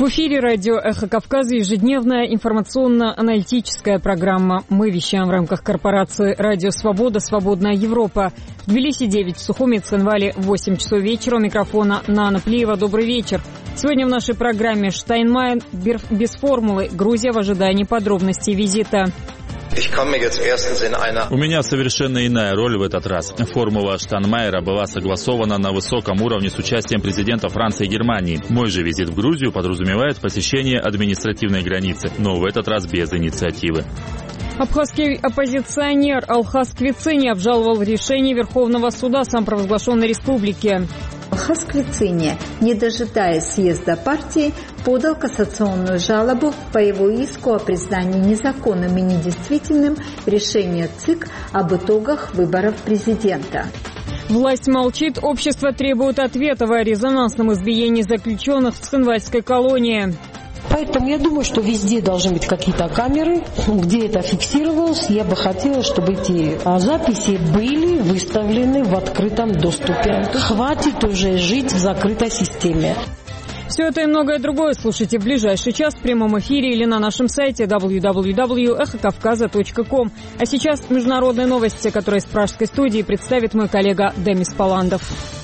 В эфире радио «Эхо Кавказа» ежедневная информационно-аналитическая программа. Мы вещаем в рамках корпорации «Радио Свобода. Свободная Европа». В Тбилиси 9, в Сухуми, Цхинвале 8 часов вечера. У микрофона Нана Плиева. Добрый вечер. Сегодня в нашей программе Штайнмайер без формулы. Грузия в ожидании подробностей визита. У меня совершенно иная роль в этот раз. Формула Штайнмайера была согласована на высоком уровне с участием президентов Франции и Германии. Мой же визит в Грузию подразумевает посещение административной границы, но в этот раз без инициативы. Абхазский оппозиционер Алхаз Квицини обжаловал решение Верховного суда самопровозглашенной республики. Алхаз Квицини, не дожидаясь съезда партии, подал кассационную жалобу по его иску о признании незаконным и недействительным решения ЦИК об итогах выборов президента. Власть молчит, общество требует ответов о резонансном избиении заключенных в Цхинвальской колонии. Поэтому я думаю, что везде должны быть какие-то камеры, где это фиксировалось. Я бы хотела, чтобы эти записи были выставлены в открытом доступе. Хватит уже жить в закрытой системе. Все это и многое другое слушайте в ближайший час в прямом эфире или на нашем сайте www.эхокавказа.ком. А сейчас международные новости, которые из пражской студии представит мой коллега Демис Паландов.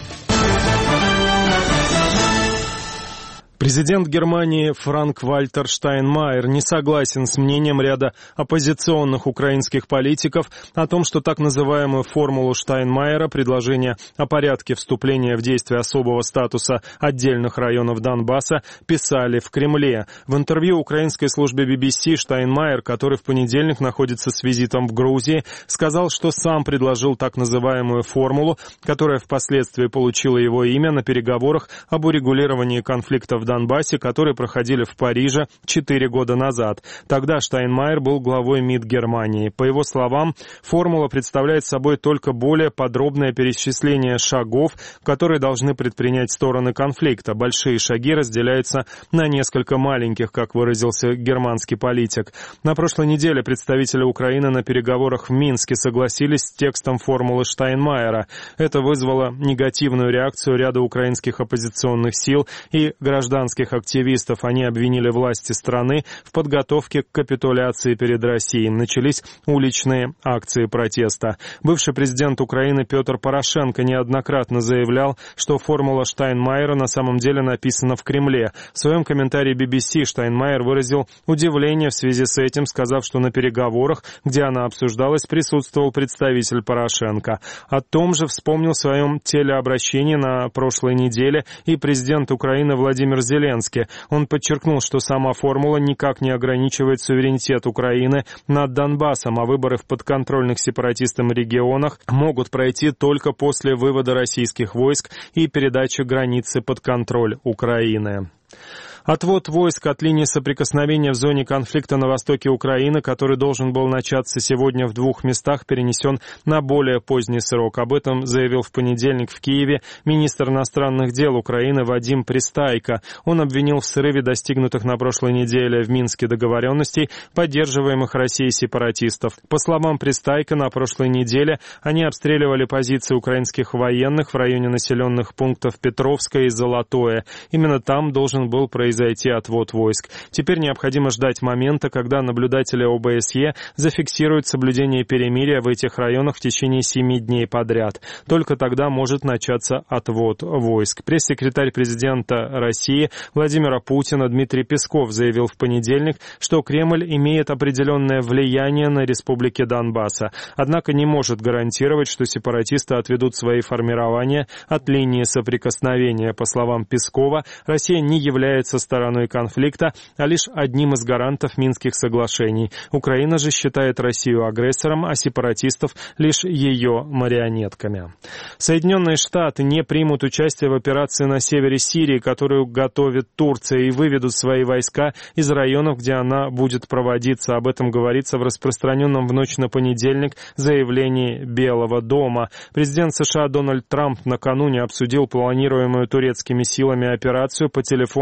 Президент Германии Франк-Вальтер Штайнмайер не согласен с мнением ряда оппозиционных украинских политиков о том, что так называемую формулу Штайнмайера, предложение о порядке вступления в действие особого статуса отдельных районов Донбасса, писали в Кремле. В интервью украинской службе BBC Штайнмайер, который в понедельник находится с визитом в Грузии, сказал, что сам предложил так называемую формулу, которая впоследствии получила его имя на переговорах об урегулировании конфликта в Донбассе, которые проходили в Париже 4 года назад. Тогда Штайнмайер был главой МИД Германии. По его словам, формула представляет собой только более подробное перечисление шагов, которые должны предпринять стороны конфликта. Большие шаги разделяются на несколько маленьких, как выразился германский политик. На прошлой неделе представители Украины на переговорах в Минске согласились с текстом формулы Штайнмайера. Это вызвало негативную реакцию ряда украинских оппозиционных сил и гражданских активистов. Они обвинили власти страны в подготовке к капитуляции перед Россией. Начались уличные акции протеста. Бывший президент Украины Петр Порошенко неоднократно заявлял, что формула Штайнмайера на самом деле написана в Кремле. В своем комментарии BBC Штайнмайер выразил удивление в связи с этим, сказав, что на переговорах, где она обсуждалась, присутствовал представитель Порошенко. О том же вспомнил в своем телеобращении на прошлой неделе и президент Украины Владимир Зеленский. Он подчеркнул, что сама формула никак не ограничивает суверенитет Украины над Донбассом, а выборы в подконтрольных сепаратистам регионах могут пройти только после вывода российских войск и передачи границы под контроль Украины. Отвод войск от линии соприкосновения в зоне конфликта на востоке Украины, который должен был начаться сегодня в 2 местах, перенесен на более поздний срок. Об этом заявил в понедельник в Киеве министр иностранных дел Украины Вадим Пристайко. Он обвинил в срыве достигнутых на прошлой неделе в Минске договоренностей, поддерживаемых Россией сепаратистов. По словам Пристайко, на прошлой неделе они обстреливали позиции украинских военных в районе населенных пунктов Петровское и Золотое. Именно там должен был произойти отвод войск. Теперь необходимо ждать момента, когда наблюдатели ОБСЕ зафиксируют соблюдение перемирия в этих районах в течение 7 дней подряд. Только тогда может начаться отвод войск. Пресс-секретарь президента России Владимира Путина Дмитрий Песков заявил в понедельник, что Кремль имеет определенное влияние на республики Донбасса, однако не может гарантировать, что сепаратисты отведут свои формирования от линии соприкосновения. По словам Пескова, Россия не является стороной конфликта, а лишь одним из гарантов Минских соглашений. Украина же считает Россию агрессором, а сепаратистов лишь ее марионетками. Соединенные Штаты не примут участие в операции на севере Сирии, которую готовит Турция, и выведут свои войска из районов, где она будет проводиться. Об этом говорится в распространенном в ночь на понедельник заявлении Белого дома. Президент США Дональд Трамп накануне обсудил планируемую турецкими силами операцию по телефону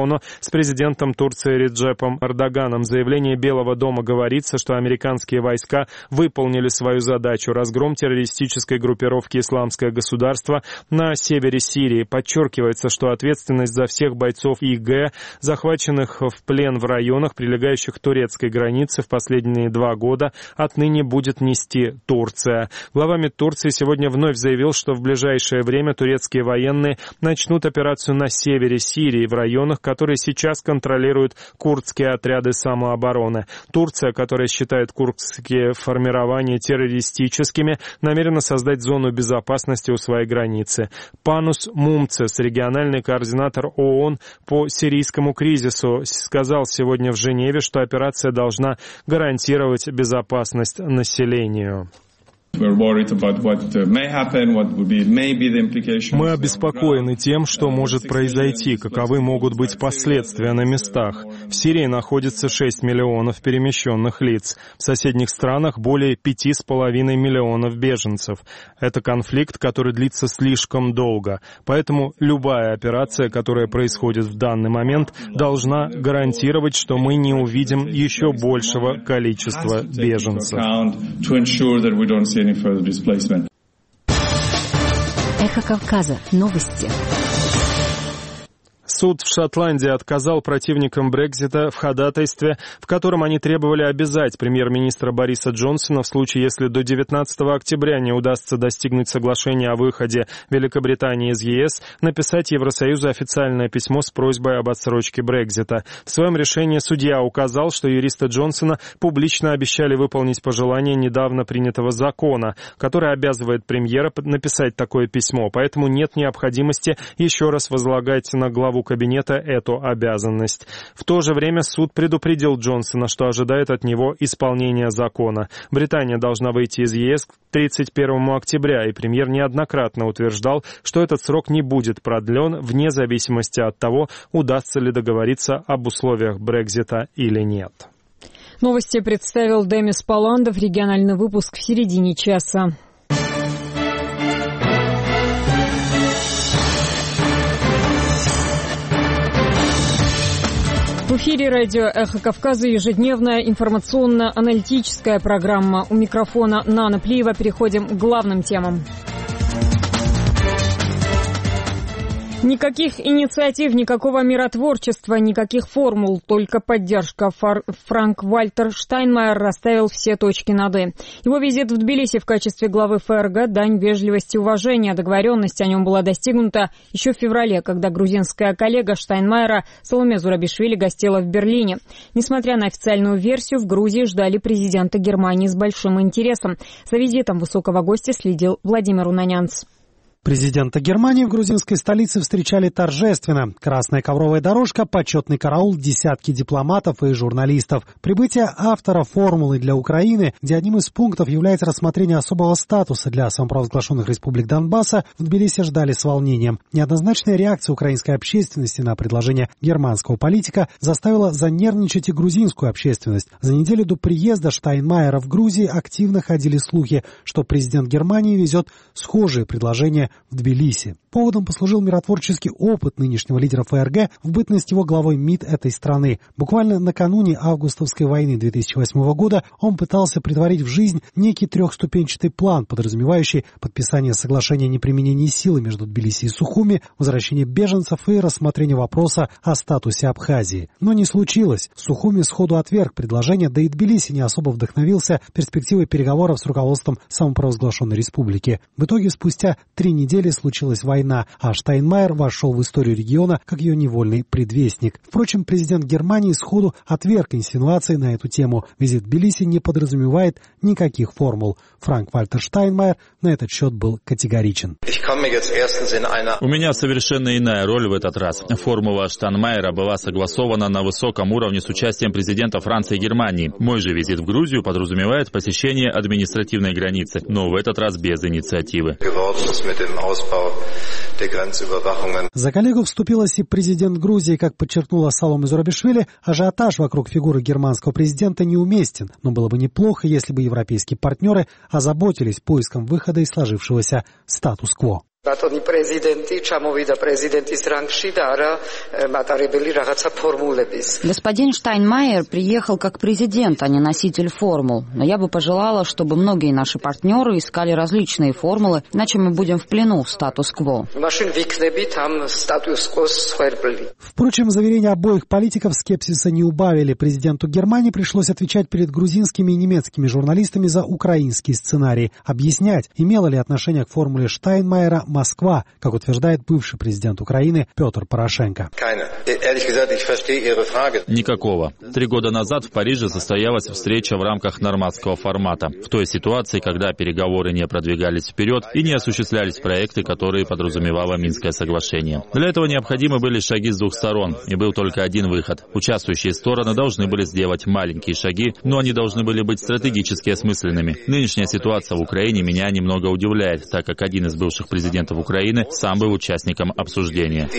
с президентом Турции Реджепом Эрдоганом. В заявлении Белого дома говорится, что американские войска выполнили свою задачу — разгром террористической группировки «Исламское государство» на севере Сирии. Подчеркивается, что ответственность за всех бойцов ИГ, захваченных в плен в районах, прилегающих к турецкой границе в последние 2 года, отныне будет нести Турция. Глава МИД Турции сегодня вновь заявил, что в ближайшее время турецкие военные начнут операцию на севере Сирии, в районах, которые сейчас контролируют курдские отряды самообороны. Турция, которая считает курдские формирования террористическими, намерена создать зону безопасности у своей границы. Панус Мумцес, региональный координатор ООН по сирийскому кризису, сказал сегодня в Женеве, что операция должна гарантировать безопасность населению. Мы обеспокоены тем, что может произойти, каковы могут быть последствия на местах. В Сирии находится 6 миллионов перемещенных лиц. В соседних странах более 5,5 миллионов беженцев. Это конфликт, который длится слишком долго. Поэтому любая операция, которая происходит в данный момент, должна гарантировать, что мы не увидим еще большего количества беженцев. Эхо Кавказа. Новости. Суд в Шотландии отказал противникам Брексита в ходатайстве, в котором они требовали обязать премьер-министра Бориса Джонсона в случае, если до 19 октября не удастся достигнуть соглашения о выходе Великобритании из ЕС, написать Евросоюзу официальное письмо с просьбой об отсрочке Брексита. В своем решении судья указал, что юристы Джонсона публично обещали выполнить пожелание недавно принятого закона, который обязывает премьера написать такое письмо, поэтому нет необходимости еще раз возлагать на главу кабинета эту обязанность. В то же время суд предупредил Джонсона, что ожидает от него исполнения закона. Британия должна выйти из ЕС к 31 октября, и премьер неоднократно утверждал, что этот срок не будет продлен вне зависимости от того, удастся ли договориться об условиях Брексита или нет. Новости представил Демис Паландов. Региональный выпуск в середине часа. В эфире радио «Эхо Кавказа» ежедневная информационно-аналитическая программа. У микрофона Нана Плиева. Переходим к главным темам. Никаких инициатив, никакого миротворчества, никаких формул, только поддержка. Франк-Вальтер Штайнмайер расставил все точки над «и». Его визит в Тбилиси в качестве главы ФРГ – дань вежливости и уважения. Договоренность о нем была достигнута еще в феврале, когда грузинская коллега Штайнмайера Саломе Зурабишвили гостила в Берлине. Несмотря на официальную версию, в Грузии ждали президента Германии с большим интересом. За визитом высокого гостя следил Владимир Унанянц. Президента Германии в грузинской столице встречали торжественно. Красная ковровая дорожка, почетный караул, десятки дипломатов и журналистов. Прибытие автора формулы для Украины, где одним из пунктов является рассмотрение особого статуса для самопровозглашенных республик Донбасса, в Тбилиси ждали с волнением. Неоднозначная реакция украинской общественности на предложение германского политика заставила занервничать и грузинскую общественность. За неделю до приезда Штайнмайера в Грузии активно ходили слухи, что президент Германии везет схожие предложения в Тбилиси. Поводом послужил миротворческий опыт нынешнего лидера ФРГ в бытность его главой МИД этой страны. Буквально накануне августовской войны 2008 года он пытался претворить в жизнь некий трехступенчатый план, подразумевающий подписание соглашения о неприменении силы между Тбилиси и Сухуми, возвращение беженцев и рассмотрение вопроса о статусе Абхазии. Но не случилось. Сухуми сходу отверг предложение, да и Тбилиси не особо вдохновился перспективой переговоров с руководством самопровозглашенной республики. В итоге спустя 3 недели случилась война, а Штайнмайер вошел в историю региона как ее невольный предвестник. Впрочем, президент Германии сходу отверг инсинуации на эту тему. Визит в Тбилиси не подразумевает никаких формул. Франк-Вальтер Штайнмайер на этот счет был категоричен. У меня совершенно иная роль в этот раз. Формула Штайнмайера была согласована на высоком уровне с участием президента Франции и Германии. Мой же визит в Грузию подразумевает посещение административной границы, но в этот раз без инициативы. За коллегу вступилась и президент Грузии. Как подчеркнула Саломе Зурабишвили, ажиотаж вокруг фигуры германского президента неуместен, но было бы неплохо, если бы европейские партнеры озаботились поиском выхода из сложившегося статус-кво. Господин Штайнмайер приехал как президент, а не носитель формул. Но я бы пожелала, чтобы многие наши партнеры искали различные формулы, иначе мы будем в плену в статус-кво. Впрочем, заверения обоих политиков скепсиса не убавили. Президенту Германии пришлось отвечать перед грузинскими и немецкими журналистами за украинский сценарий. Объяснять, имела ли отношение к формуле Штайнмайера Москва, как утверждает бывший президент Украины Петр Порошенко. Никакого. 3 года назад в Париже состоялась встреча в рамках нормандского формата. В той ситуации, когда переговоры не продвигались вперед и не осуществлялись проекты, которые подразумевало Минское соглашение. Для этого необходимы были шаги с 2 сторон, и был только один выход. Участвующие стороны должны были сделать маленькие шаги, но они должны были быть стратегически осмысленными. Нынешняя ситуация в Украине меня немного удивляет, так как один из бывших президентов Украины сам был участником обсуждения.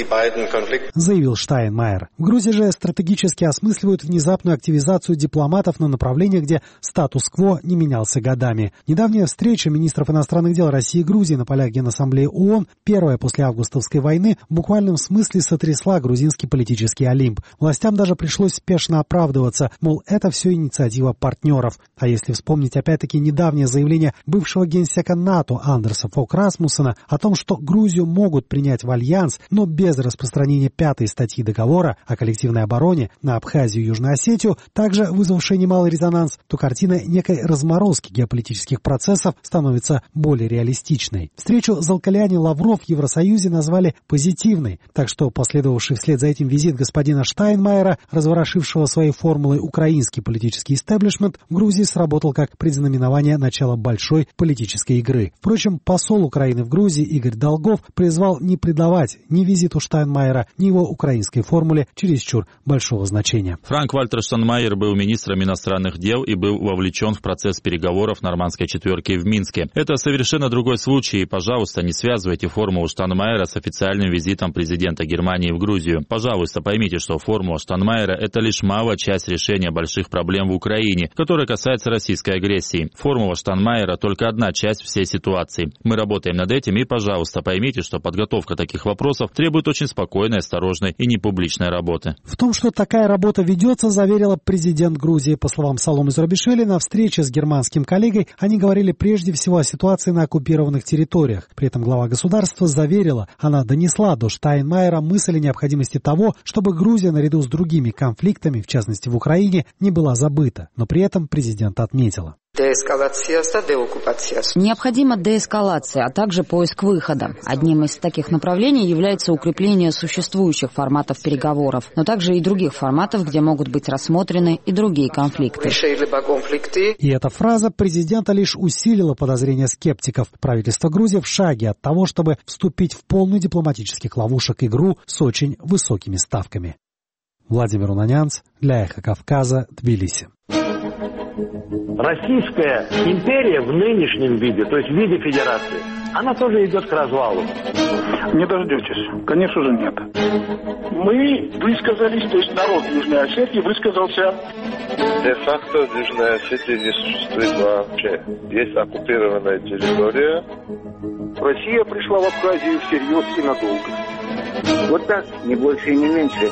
Заявил Штайнмайер. В Грузии же стратегически осмысливают внезапную активизацию дипломатов на направлениях, где статус-кво не менялся годами. Недавняя встреча министров иностранных дел России и Грузии на полях Генассамблеи ООН, первая после августовской войны, в буквальном смысле сотрясла грузинский политический Олимп. Властям даже пришлось спешно оправдываться, мол, это все инициатива партнеров. А если вспомнить опять-таки недавнее заявление бывшего генсека НАТО Андерса Фог Расмуссена о том, что Грузию могут принять в альянс, но без распространения 5-й статьи договора о коллективной обороне на Абхазию и Южную Осетию, также вызвавшая немалый резонанс, то картина некой разморозки геополитических процессов становится более реалистичной. Встречу Залкаляни-Лавров в Евросоюзе назвали позитивной, так что последовавший вслед за этим визит господина Штайнмайера, разворошившего своей формулой украинский политический истеблишмент, в Грузии сработал как предзнаменование начала большой политической игры. Впрочем, посол Украины в Грузии Игорь Долгов призвал не придавать ни визиту Штайнмайера, ни его украинской формуле чересчур большого значения. Франк-Вальтер Штайнмайер был министром иностранных дел и был вовлечен в процесс переговоров нормандской четверки в Минске. Это совершенно другой случай, и, пожалуйста, не связывайте формулу Штайнмайера с официальным визитом президента Германии в Грузию. Пожалуйста, поймите, что формула Штайнмайера – это лишь малая часть решения больших проблем в Украине, которая касается российской агрессии. Формула Штайнмайера – только одна часть всей ситуации. Мы работаем над этим, и, пожалуйста, поймите, что подготовка таких вопросов требует очень спокойной, осторожной и непубличной работы. В том, что такая работа ведется, заверила президент Грузии. По словам Саломе Зурабишвили, на встрече с германским коллегой они говорили прежде всего о ситуации на оккупированных территориях. При этом глава государства заверила, она донесла до Штайнмайера мысль о необходимости того, чтобы Грузия наряду с другими конфликтами, в частности в Украине, не была забыта. Но при этом президент отметила: необходима деэскалация, а также поиск выхода. Одним из таких направлений является укрепление существующих форматов переговоров, но также и других форматов, где могут быть рассмотрены и другие конфликты. И эта фраза президента лишь усилила подозрения скептиков. Правительство Грузии в шаге от того, чтобы вступить в полную дипломатических ловушек игру с очень высокими ставками. Владимир Унанянц для Эхо Кавказа, Тбилиси. Российская империя в нынешнем виде, то есть в виде федерации, она тоже идет к развалу. Не дождетесь. Конечно же нет. Мы высказались, то есть народ Южной Осетии высказался. Де-факто в Южной Осетии не существует вообще. Есть оккупированная территория. Россия пришла в Абхазию всерьез и надолго. Вот так, не больше и не меньше.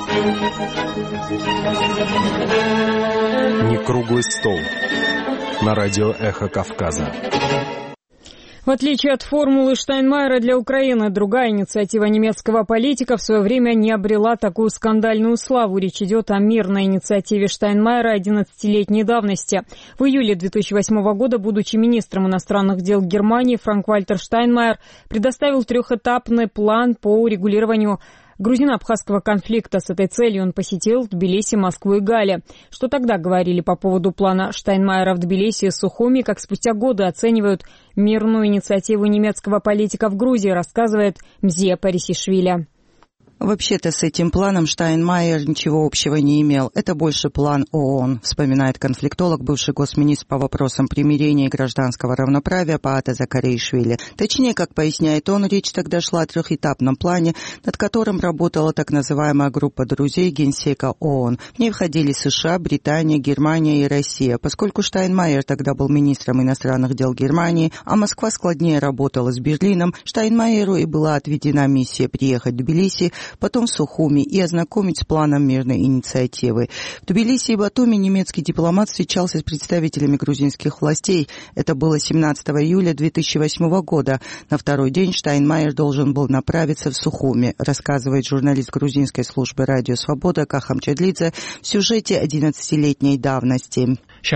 Не круглый стол. На радио «Эхо Кавказа». В отличие от формулы Штайнмайера для Украины, другая инициатива немецкого политика в свое время не обрела такую скандальную славу. Речь идет о мирной инициативе Штайнмайера 11-летней давности. В июле 2008 года, будучи министром иностранных дел Германии, Франк-Вальтер Штайнмайер предоставил трехэтапный план по урегулированию грузино-абхазского конфликта. С этой целью он посетил Тбилиси, Москву и Гали. Что тогда говорили по поводу плана Штайнмайера в Тбилиси и Сухуми, как спустя годы оценивают мирную инициативу немецкого политика в Грузии, рассказывает Мзия Парисишвили. Вообще-то с этим планом Штайнмайер ничего общего не имел. Это больше план ООН, вспоминает конфликтолог, бывший госминистр по вопросам примирения и гражданского равноправия Паата Закаришвили. Точнее, как поясняет он, речь тогда шла о трехэтапном плане, над которым работала так называемая группа друзей Генсека ООН. В ней входили США, Британия, Германия и Россия. Поскольку Штайнмайер тогда был министром иностранных дел Германии, а Москва складнее работала с Берлином, Штайнмайеру и была отведена миссия приехать в Тбилиси, потом в Сухуми и ознакомить с планом мирной инициативы. В Тбилиси и Батуми немецкий дипломат встречался с представителями грузинских властей. Это было 17 июля 2008 года. На второй день Штайнмайер должен был направиться в Сухуми, рассказывает журналист грузинской службы «Радио Свобода» Кахам Чадлидзе в сюжете 11-летней давности. Но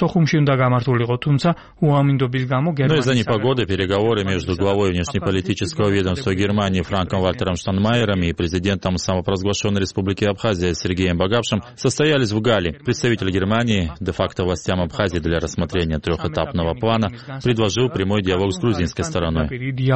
из-за непогоды переговоры между главой внешнеполитического ведомства Германии Франком-Вальтером Штайнмайером и президентом самопровозглашенной Республики Абхазия Сергеем Багапшем состоялись в Гале. Представитель Германии, де-факто властям Абхазии для рассмотрения трехэтапного плана, предложил прямой диалог с грузинской стороной.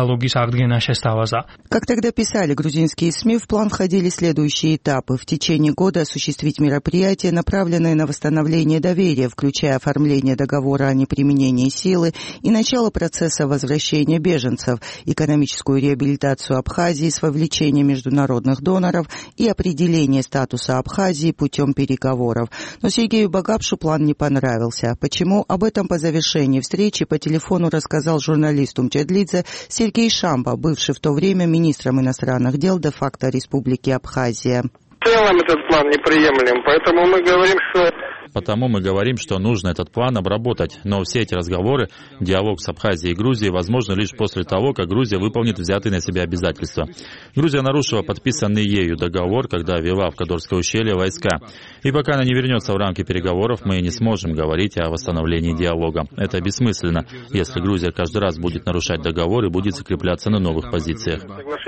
Как тогда писали грузинские СМИ, в план входили следующие этапы. В течение года осуществить мероприятия, направленные на восстановление доверия, включая оформление договора о неприменении силы и начало процесса возвращения беженцев, экономическую реабилитацию Абхазии с вовлечением международных доноров и определение статуса Абхазии путем переговоров. Но Сергею Багапшу план не понравился. Почему? Об этом по завершении встречи по телефону рассказал журналисту Мчадлидзе Сергей Шамба, бывший в то время министром иностранных дел де-факто Республики Абхазия. В целом этот план неприемлем, поэтому мы говорим, что нужно этот план обработать. Но все эти разговоры, диалог с Абхазией и Грузией возможно лишь после того, как Грузия выполнит взятые на себя обязательства. Грузия нарушила подписанный ею договор, когда ввела в Кадорское ущелье войска. И пока она не вернется в рамки переговоров, мы не сможем говорить о восстановлении диалога. Это бессмысленно, если Грузия каждый раз будет нарушать договор и будет закрепляться на новых позициях.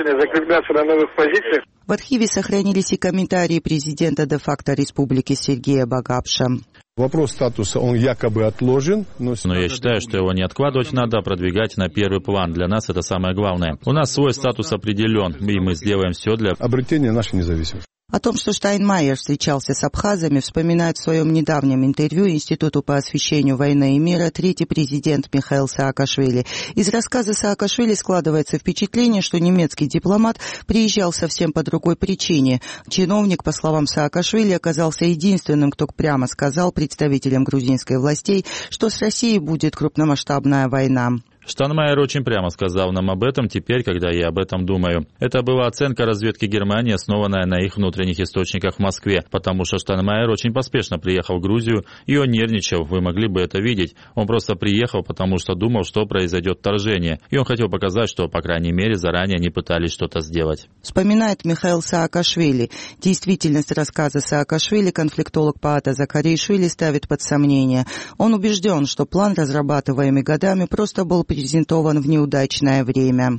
В архиве сохранились и комментарии президента де-факто Республики Сергея Багапша. Вопрос статуса, он якобы отложен. Но я считаю, что его не откладывать надо, а продвигать на первый план. Для нас это самое главное. У нас свой статус определен, и мы сделаем все для обретения нашей независимости. О том, что Штайнмайер встречался с абхазами, вспоминает в своем недавнем интервью Институту по освещению войны и мира третий президент Михаил Саакашвили. Из рассказа Саакашвили складывается впечатление, что немецкий дипломат приезжал совсем по другой причине. Чиновник, по словам Саакашвили, оказался единственным, кто прямо сказал представителям грузинской властей, что с Россией будет крупномасштабная война. Штайнмайер очень прямо сказал нам об этом теперь, когда я об этом думаю. Это была оценка разведки Германии, основанная на их внутренних источниках в Москве, потому что Штайнмайер очень поспешно приехал в Грузию, и он нервничал, вы могли бы это видеть. Он просто приехал, потому что думал, что произойдет вторжение, и он хотел показать, что, по крайней мере, заранее они пытались что-то сделать. Вспоминает Михаил Саакашвили. Действительность рассказа Саакашвили конфликтолог Паата Закаришвили ставит под сомнение. Он убежден, что план, разрабатываемый годами, просто был презентован в неудачное время.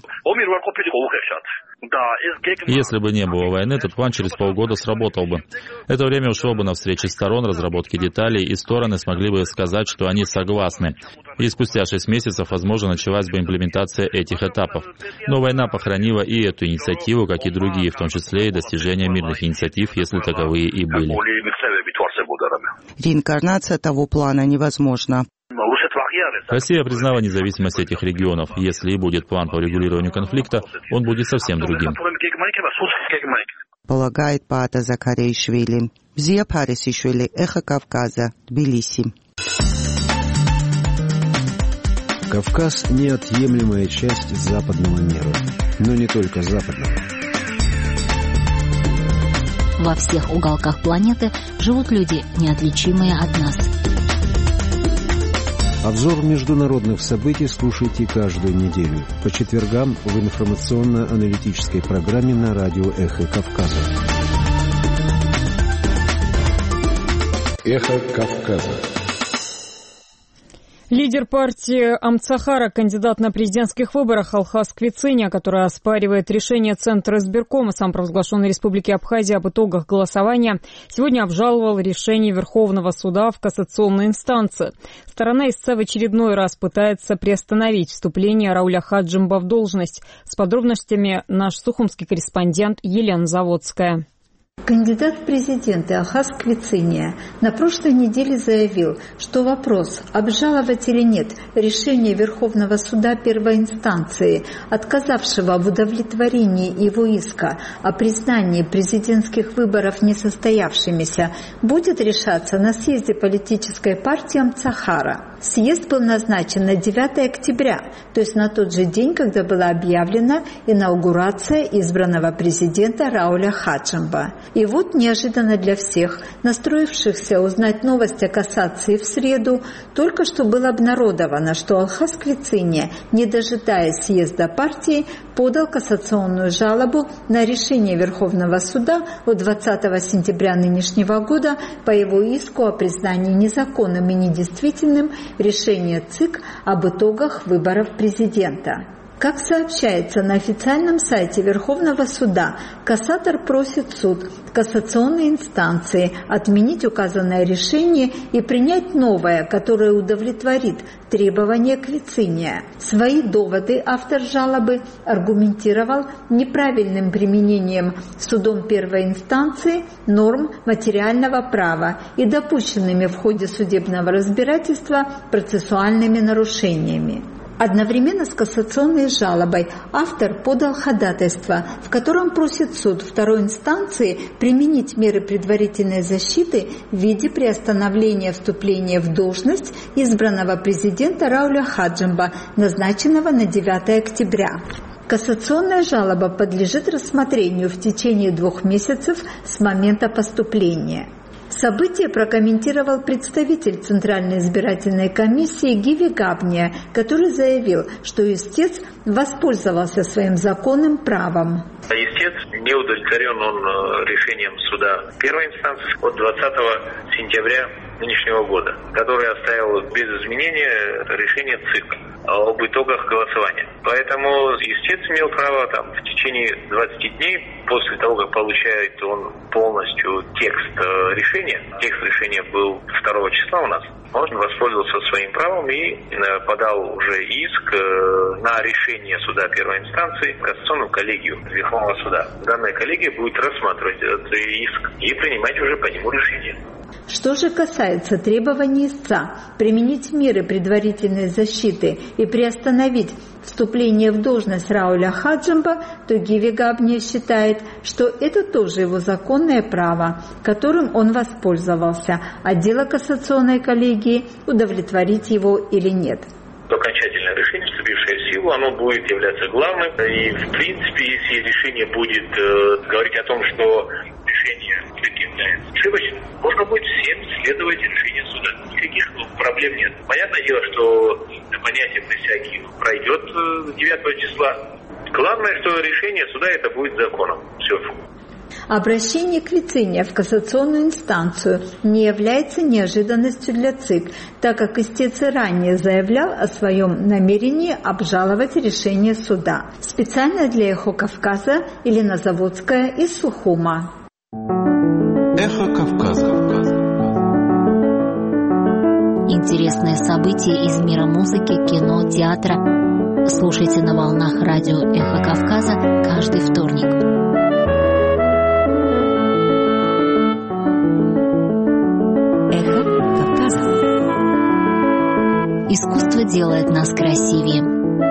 Если бы не было войны, этот план через полгода сработал бы. Это время ушло бы на встречи сторон, разработки деталей, и стороны смогли бы сказать, что они согласны. И спустя 6 месяцев, возможно, началась бы имплементация этих этапов. Но война похоронила и эту инициативу, как и другие, в том числе и достижение мирных инициатив, если таковые и были. Реинкарнация того плана невозможна. Россия признала независимость этих регионов. Если и будет план по регулированию конфликта, он будет совсем другим. Полагает Паата Закаришвили. Зия Парисишвили, Эхо Кавказа, Тбилиси. Кавказ – неотъемлемая часть западного мира. Но не только западного. Во всех уголках планеты живут люди, неотличимые от нас. Обзор международных событий слушайте каждую неделю по четвергам в информационно-аналитической программе на радио «Эхо Кавказа». «Эхо Кавказа». Лидер партии Амцахара, кандидат на президентских выборах Алхас Квициня, который оспаривает решение Центра избиркома самопровозглашенной Республики Абхазия об итогах голосования, сегодня обжаловал решение Верховного суда в кассационной инстанции. Сторона истца в очередной раз пытается приостановить вступление Рауля Хаджимба в должность. С подробностями наш сухумский корреспондент Елена Заводская. Кандидат в президенты Алхас Квициня на прошлой неделе заявил, что вопрос, обжаловать или нет решение Верховного суда первой инстанции, отказавшего в удовлетворении его иска о признании президентских выборов несостоявшимися, будет решаться на съезде политической партии Амцахара. Съезд был назначен на 9 октября, то есть на тот же день, когда была объявлена инаугурация избранного президента Рауля Хаджимба. И вот неожиданно для всех, настроившихся узнать новость о кассации в среду, только что было обнародовано, что Алхас Квициня, не дожидаясь съезда партии, подал кассационную жалобу на решение Верховного суда от 20 сентября нынешнего года по его иску о признании незаконным и недействительным решения ЦИК об итогах выборов президента. Как сообщается на официальном сайте Верховного суда, кассатор просит суд кассационной инстанции отменить указанное решение и принять новое, которое удовлетворит требования Квициня. Свои доводы автор жалобы аргументировал неправильным применением судом первой инстанции норм материального права и допущенными в ходе судебного разбирательства процессуальными нарушениями. Одновременно с кассационной жалобой автор подал ходатайство, в котором просит суд второй инстанции применить меры предварительной защиты в виде приостановления вступления в должность избранного президента Рауля Хаджимба, назначенного на 9 октября. Кассационная жалоба подлежит рассмотрению в течение 2 месяцев с момента поступления. Событие прокомментировал представитель Центральной избирательной комиссии Гиви Габния, который заявил, что истец воспользовался своим законным правом. Истец не удовлетворен решением суда первой инстанции от 20 сентября нынешнего года, который оставил без изменения решение ЦИК об итогах голосования. Поэтому истец имел право в течение 20 дней, после того, как получает он полностью текст решения, текст решения был 2 числа у нас, он воспользовался своим правом и подал уже иск на решение суда первой инстанции в кассационную коллегию Верховного суда. Данная коллегия будет рассматривать этот иск и принимать уже по нему решение. Что же касается требований истца применить меры предварительной защиты и приостановить вступление в должность Рауля Хаджимба, то Гиви Габния считает, что это тоже его законное право, которым он воспользовался, а дело кассационной коллегии удовлетворить его или нет. Окончательное решение, вступившее в силу, оно будет являться главным. И, в принципе, если решение будет говорить о том, что решение является ошибочным, можно будет всем следовать решению суда. Никаких проблем нет. Понятное дело, что понятие присяги пройдет 9 числа. Главное, что решение суда это будет законом. Все. Обращение Квициня в кассационную инстанцию не является неожиданностью для ЦИК, так как истец и ранее заявлял о своем намерении обжаловать решение суда. Специально для «Эхо Кавказа» Елена Заводская из Сухума. «Эхо Кавказа». Интересные события из мира музыки, кино, театра. Слушайте на волнах радио «Эхо Кавказа» каждый вторник. Искусство делает нас красивее.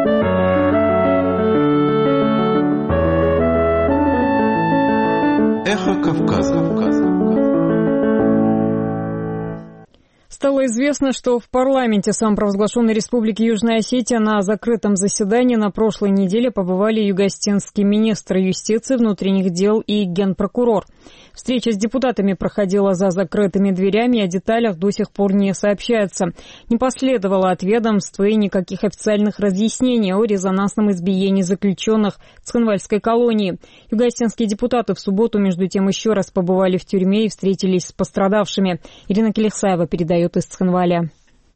Эхо Кавказа. Стало известно, что в парламенте самопровозглашенной Республики Южная Осетия на закрытом заседании на прошлой неделе побывали югостинский министр юстиции, внутренних дел и генпрокурор. Встреча с депутатами проходила за закрытыми дверями, о деталях до сих пор не сообщается. Не последовало от ведомства и никаких официальных разъяснений о резонансном избиении заключенных Цхинвальской колонии. Югостинские депутаты в субботу, между тем, еще раз побывали в тюрьме и встретились с пострадавшими. Ирина Келехсаева передает из Цхинваля.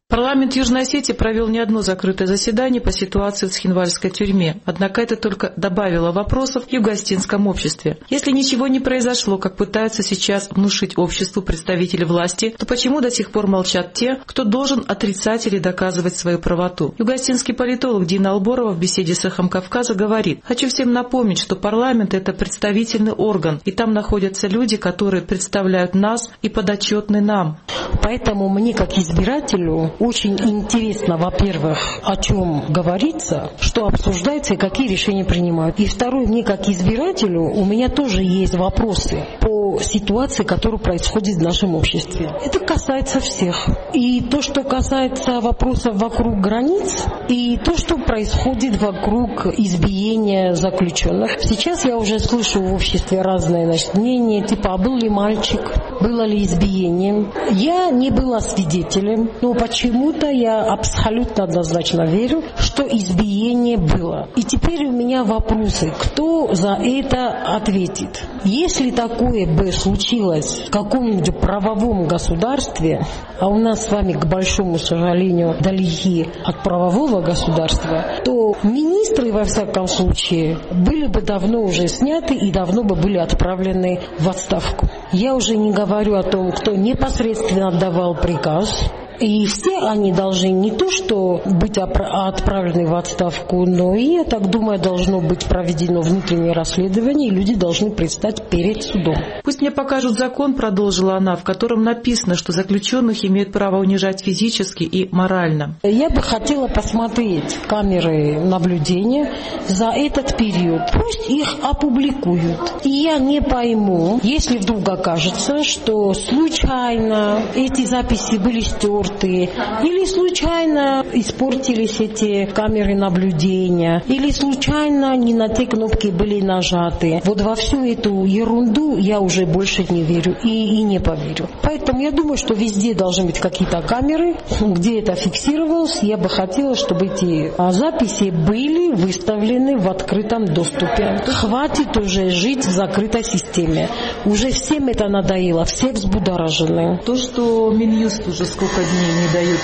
Парламент Южной Осетии провел не одно закрытое заседание по ситуации в Цхинвальской тюрьме. Однако это только добавило вопросов в юго-осетинском обществе. Если ничего не произошло, как пытаются сейчас внушить обществу представители власти, то почему до сих пор молчат те, кто должен отрицать или доказывать свою правоту? Юго-осетинский политолог Дина Алборова в беседе с «Эхом Кавказа» говорит: «Хочу всем напомнить, что парламент – это представительный орган, и там находятся люди, которые представляют нас и подотчетны нам». Поэтому мне, как избирателю, очень интересно, во-первых, о чем говорится, что обсуждается и какие решения принимают. И второе, мне, как избирателю, у меня тоже есть вопросы по ситуации, которая происходит в нашем обществе. Это касается всех. И то, что касается вопросов вокруг границ, и то, что происходит вокруг избиения заключенных. Сейчас я уже слышу в обществе разные мнения, типа, а был ли мальчик, было ли избиение. Я не была свидетелем, но почему-то я абсолютно однозначно верю, что избиение было. И теперь у меня вопросы, кто за это ответит? Если такое бы случилось в каком-нибудь правовом государстве, а у нас с вами, к большому сожалению, далеки от правового государства, то министры, во всяком случае, были бы давно уже сняты и давно бы были отправлены в отставку. Я уже не говорю о том, кто непосредственно отдавал приказ. И все они должны не то что быть отправлены в отставку, но и, я так думаю, должно быть проведено внутреннее расследование, и люди должны предстать перед судом. «Пусть мне покажут закон», — продолжила она, в котором написано, что заключенных имеют право унижать физически и морально. Я бы хотела посмотреть камеры наблюдения за этот период. Пусть их опубликуют. И я не пойму, если вдруг окажется, что случайно эти записи были стерты, или случайно испортились эти камеры наблюдения, или случайно не на те кнопки были нажаты. Вот во всю эту ерунду я уже больше не верю и не поверю. Поэтому я думаю, что везде должны быть какие-то камеры, где это фиксировалось. Я бы хотела, чтобы эти записи были выставлены в открытом доступе. Хватит уже жить в закрытой системе. Уже всем это надоело, все взбудоражены. То, что Минюст уже сколько дней не дают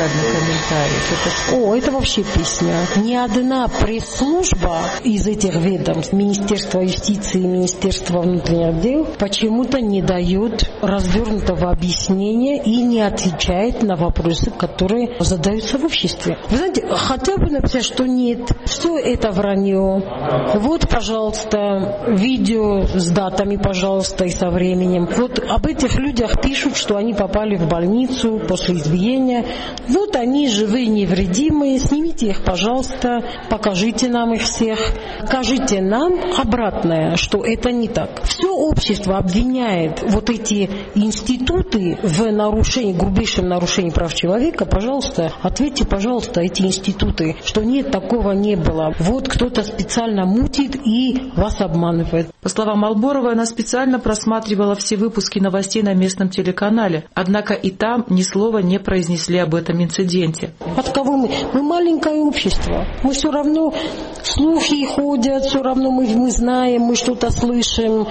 официальных комментариев. Это вообще песня. Ни одна пресс-служба из этих ведомств, Министерства юстиции и Министерства внутренних дел, почему-то не дает развернутого объяснения и не отвечает на вопросы, которые задаются в обществе. Вы знаете, хотя бы написать, что нет, все это вранье. Вот, пожалуйста, видео с датами, пожалуйста, и со временем. Вот об этих людях пишут, что они попали в больницу после избиения. Вот они живые, невредимые. Снимите их, пожалуйста, покажите нам их всех. Покажите нам обратное, что это не так. Все общество обвиняет вот эти институты в нарушении, грубейшем нарушении прав человека. Пожалуйста, ответьте, пожалуйста, эти институты, что нет, такого не было. Вот кто-то специально мутит и вас обманывает. По словам Алборовой, она специально просматривала все выпуски новостей на местном телеканале. Однако и там ни слова не произнесли об этом инциденте. От кого мы? Мы маленькое общество. Мы все равно, слухи ходят, все равно мы знаем, мы что-то слышим.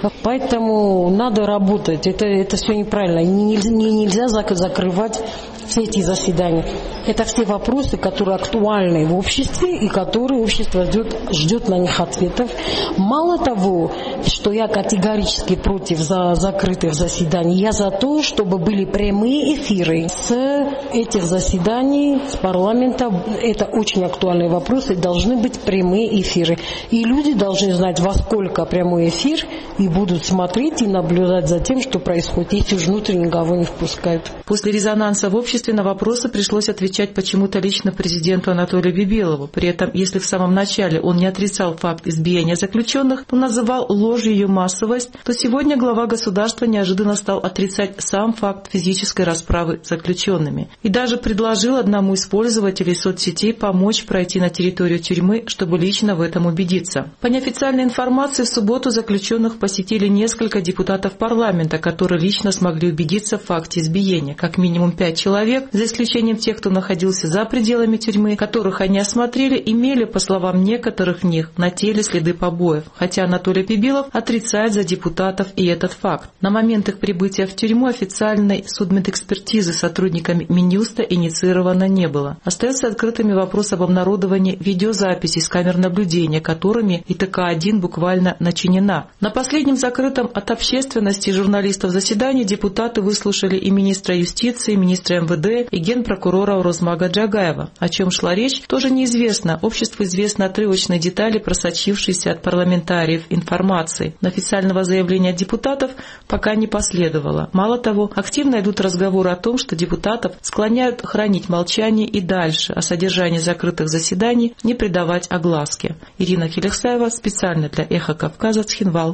Поэтому надо работать. Это все неправильно. Нельзя закрывать все эти заседания. Это все вопросы, которые актуальны в обществе и которые общество ждет на них ответов. Мало того, что я категорически против закрытых заседаний, я за то, чтобы были прямые эфиры с этих заседаний, с парламента. Это очень актуальные вопросы, должны быть прямые эфиры. И люди должны знать, во сколько прямой эфир, и будут смотреть и наблюдать за тем, что происходит, если уж внутрь никого не впускают. После резонанса в обществе на вопросы пришлось отвечать почему-то лично президенту Анатолию Бибелову. При этом, если в самом начале он не отрицал факт избиения заключенных, но называл ложью ее массовость, то сегодня глава государства неожиданно стал отрицать сам факт физической расправы с заключенными. И даже предложил одному из пользователей соцсетей помочь пройти на территорию тюрьмы, чтобы лично в этом убедиться. По неофициальной информации, в субботу заключенных посетили несколько депутатов парламента, которые лично смогли убедиться в факте избиения. Как минимум 5 человек человек, за исключением тех, кто находился за пределами тюрьмы, которых они осмотрели, имели, по словам некоторых них, на теле следы побоев, хотя Анатолий Пибилов отрицает за депутатов и этот факт. На момент их прибытия в тюрьму официальной судмедэкспертизы сотрудниками Минюста инициировано не было. Остается открытыми вопрос об обнародовании видеозаписей с камер наблюдения, которыми ИТК-1 буквально начинена. На последнем закрытом от общественности и журналистов заседании депутаты выслушали и министра юстиции, и министра МВД, и генпрокурора Урозмага Джагаева. О чем шла речь, тоже неизвестно. Обществу известны отрывочные детали, просочившиеся от парламентариев информации. Но официального заявления от депутатов пока не последовало. Мало того, активно идут разговоры о том, что депутатов склоняют хранить молчание и дальше, о содержании закрытых заседаний не придавать огласке. Ирина Келехсаева специально для «Эхо Кавказа», Цхинвал.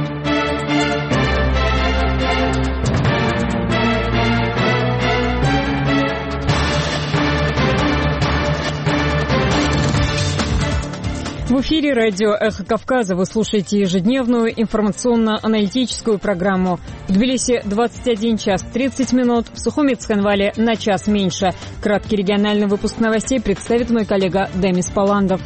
В эфире радио «Эхо Кавказа». Вы слушаете ежедневную информационно-аналитическую программу. В Тбилиси 21 час 30 минут, в Сухуми, Цхинвале на час меньше. Краткий региональный выпуск новостей представит мой коллега Демис Паландов.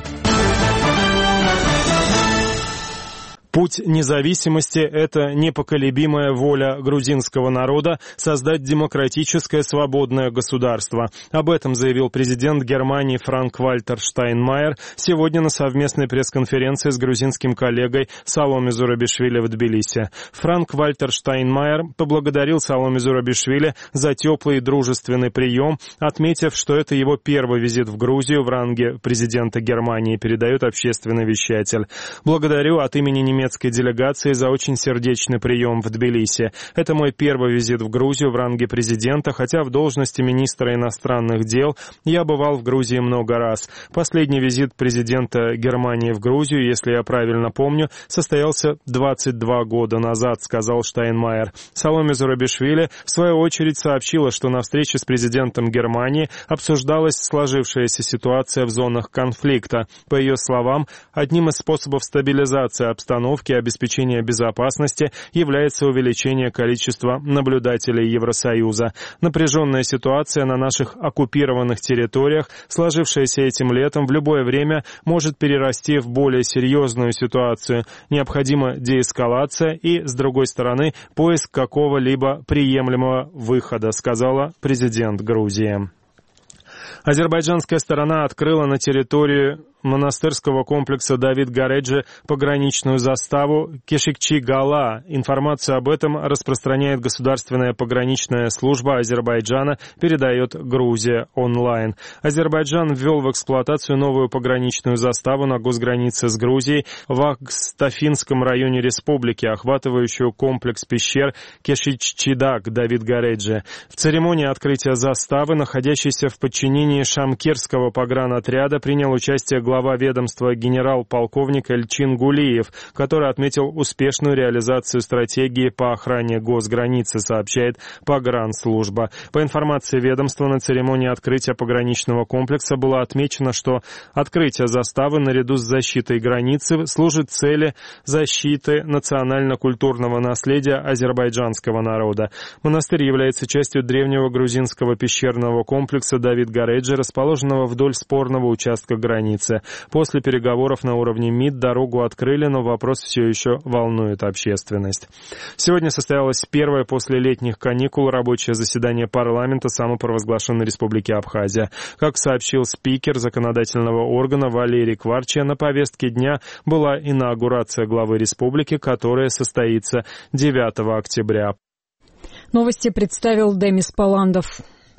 Путь независимости – это непоколебимая воля грузинского народа создать демократическое свободное государство. Об этом заявил президент Германии Франк-Вальтер Штайнмайер сегодня на совместной пресс-конференции с грузинским коллегой Саломе Зурабишвили в Тбилиси. Франк-Вальтер Штайнмайер поблагодарил Саломе Зурабишвили за теплый и дружественный прием, отметив, что это его первый визит в Грузию в ранге президента Германии, передает общественный вещатель. «Благодарю от имени немецкой делегации за очень сердечный прием в Тбилиси. Это мой первый визит в Грузию в ранге президента, хотя в должности министра иностранных дел я бывал в Грузии много раз. Последний визит президента Германии в Грузию, если я правильно помню, состоялся 22 года назад», сказал Штайнмайер. Саломе Зурабишвили в свою очередь сообщила, что на встрече с президентом Германии обсуждалась сложившаяся ситуация в зонах конфликта. По ее словам, одним из способов стабилизации обстановки и обеспечения безопасности является увеличение количества наблюдателей Евросоюза. Напряженная ситуация на наших оккупированных территориях, сложившаяся этим летом, в любое время может перерасти в более серьезную ситуацию. Необходима деэскалация и, с другой стороны, поиск какого-либо приемлемого выхода, сказала президент Грузии. Азербайджанская сторона открыла на территории монастырского комплекса Давид Гареджи пограничную заставу Кешикчи-Гала. Информацию об этом распространяет Государственная пограничная служба Азербайджана, передает Грузия онлайн. Азербайджан ввел в эксплуатацию новую пограничную заставу на госгранице с Грузией в Акстафинском районе республики, охватывающую комплекс пещер Кешикчидаг Давид Гареджи. В церемонии открытия заставы, находящейся в подчинении Шамкирского погранотряда, принял участие глава ведомства генерал-полковник Эльчин Гулиев, который отметил успешную реализацию стратегии по охране госграницы, сообщает погранслужба. По информации ведомства, на церемонии открытия пограничного комплекса было отмечено, что открытие заставы наряду с защитой границы служит цели защиты национально-культурного наследия азербайджанского народа. Монастырь является частью древнего грузинского пещерного комплекса Давид Гареджи, расположенного вдоль спорного участка границы. После переговоров на уровне МИД дорогу открыли, но вопрос все еще волнует общественность. Сегодня состоялось первое после летних каникул рабочее заседание парламента самопровозглашенной Республики Абхазия. Как сообщил спикер законодательного органа Валерий Кварчия, на повестке дня была инаугурация главы республики, которая состоится 9 октября. Новости представил Демис Паландов.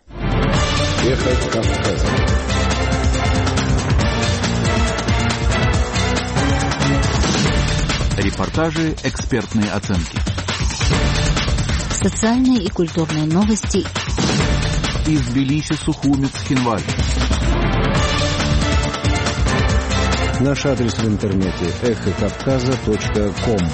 Эхо Кавказа. Репортажи, экспертные оценки. Социальные и культурные новости. Из Тбилиси, Сухуми, Цхинвале. Наш адрес в интернете эхокавказа.ком.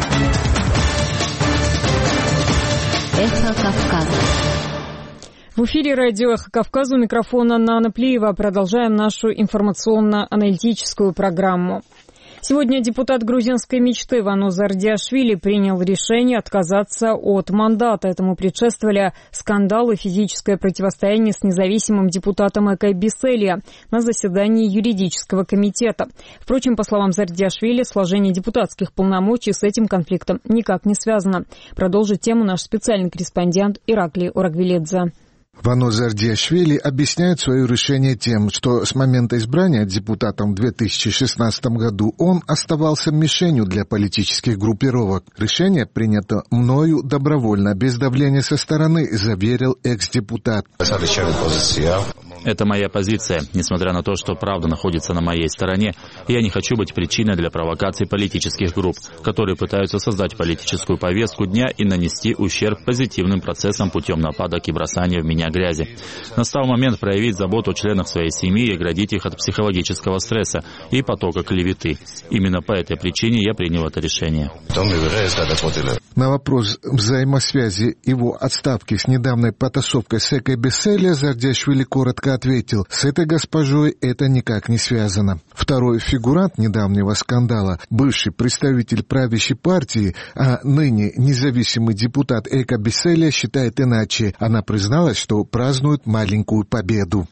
Эхо Кавказа. В эфире радио «Эхо Кавказа», у микрофона Нана Плиева. Продолжаем нашу информационно-аналитическую программу. Сегодня депутат грузинской мечты Вано Зардиашвили принял решение отказаться от мандата. Этому предшествовали скандалы и физическое противостояние с независимым депутатом Эко Бисселия на заседании юридического комитета. Впрочем, по словам Зардиашвили, сложение депутатских полномочий с этим конфликтом никак не связано. Продолжит тему наш специальный корреспондент Ираклий Орагвелидзе. Вано Зардиашвили объясняет свое решение тем, что с момента избрания депутатом в 2016 году он оставался мишенью для политических группировок. Решение принято мною добровольно, без давления со стороны, заверил экс-депутат. Это моя позиция. Несмотря на то, что правда находится на моей стороне, я не хочу быть причиной для провокаций политических групп, которые пытаются создать политическую повестку дня и нанести ущерб позитивным процессам путем нападок и бросания в меня грязи. Настал момент проявить заботу о членах своей семьи и оградить их от психологического стресса и потока клеветы. Именно по этой причине я принял это решение. На вопрос взаимосвязи его отставки с недавней потасовкой с Эко Бисселия Зардиашвили коротко ответил: с этой госпожой это никак не связано. Второй фигурант недавнего скандала, бывший представитель правящей партии, а ныне независимый депутат Эко Бисселия, считает иначе. Она призналась, что празднует маленькую победу.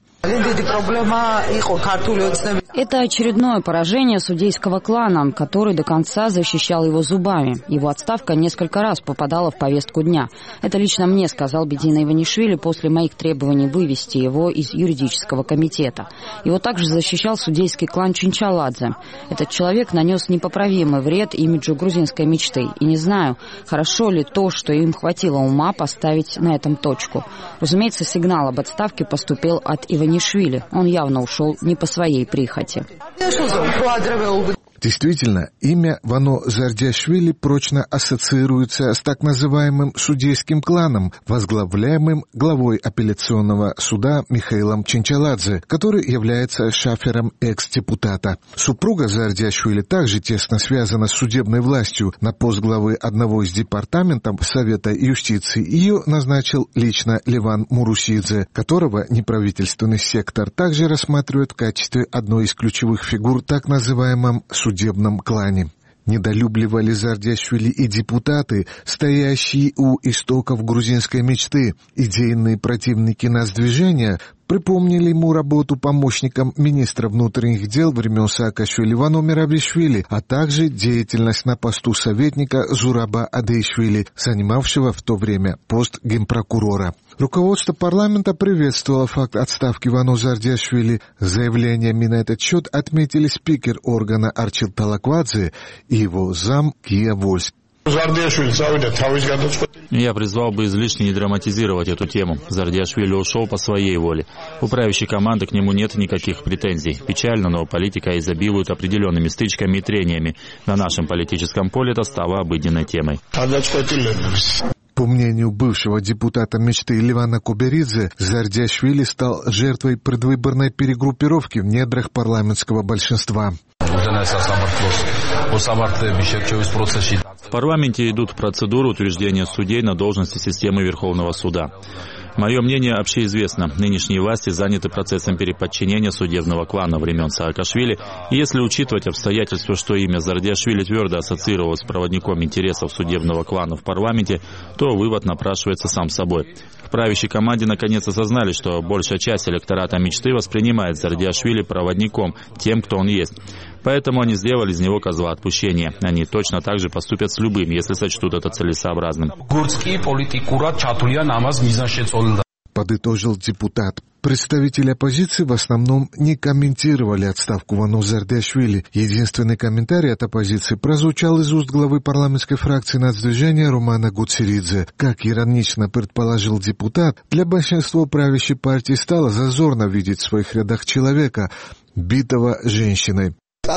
Это очередное поражение судейского клана, который до конца защищал его зубами. Его отставка несколько раз попадала в повестку дня. Это лично мне сказал Бедина Иванишвили после моих требований вывести его из юридического комитета. Его также защищал судейский клан Чинчаладзе. Этот человек нанес непоправимый вред имиджу грузинской мечты. И не знаю, хорошо ли то, что им хватило ума поставить на этом точку. Разумеется, сигнал об отставке поступил от Иванишвили. Он явно ушел не по своей прихоти. Действительно, имя Вано Зардиашвили прочно ассоциируется с так называемым судейским кланом, возглавляемым главой апелляционного суда Михаилом Чинчаладзе, который является шафером экс-депутата. Супруга Зардиашвили также тесно связана с судебной властью. На пост главы одного из департаментов Совета юстиции ее назначил лично Леван Мурусидзе, которого неправительственный сектор также рассматривает в качестве одной из ключевых фигур в так называемом судебном клане. Недолюбливали Зардиашвили и депутаты, стоящие у истоков грузинской мечты. Идейные противники нацдвижения припомнили ему работу помощником министра внутренних дел времен Саакашвили Вано Мерабишвили, а также деятельность на посту советника Зураба Адейшвили, занимавшего в то время пост генпрокурора. Руководство парламента приветствовало факт отставки Вано Зардиашвили. Заявлениями на этот счет отметили спикер органа Арчил Талаквадзе и его зам Кия Вольск. Я призвал бы излишне не драматизировать эту тему. Зардиашвили ушел по своей воле. У правящей команды к нему нет никаких претензий. Печально, но политика изобилует определенными стычками и трениями. На нашем политическом поле это стало обыденной темой. По мнению бывшего депутата мечты Левана Куберидзе, Зардиашвили стал жертвой предвыборной перегруппировки в недрах парламентского большинства. В парламенте идут процедуры утверждения судей на должности системы Верховного суда. Мое мнение общеизвестно. Нынешние власти заняты процессом переподчинения судебного клана времен Саакашвили. И если учитывать обстоятельства, что имя Зардиашвили твердо ассоциировалось с проводником интересов судебного клана в парламенте, то вывод напрашивается сам собой. В правящей команде наконец осознали, что большая часть электората мечты воспринимает Зардиашвили проводником, тем, кто он есть. Поэтому они сделали из него козла отпущения. Они точно так же поступят с любым, если сочтут это целесообразным. Подытожил депутат. Представители оппозиции в основном не комментировали отставку Вано Зардиашвили. Единственный комментарий от оппозиции прозвучал из уст главы парламентской фракции нацдвижения Романа Гуцеридзе. Как иронично предположил депутат, для большинства правящей партии стало зазорно видеть в своих рядах человека, битого женщиной.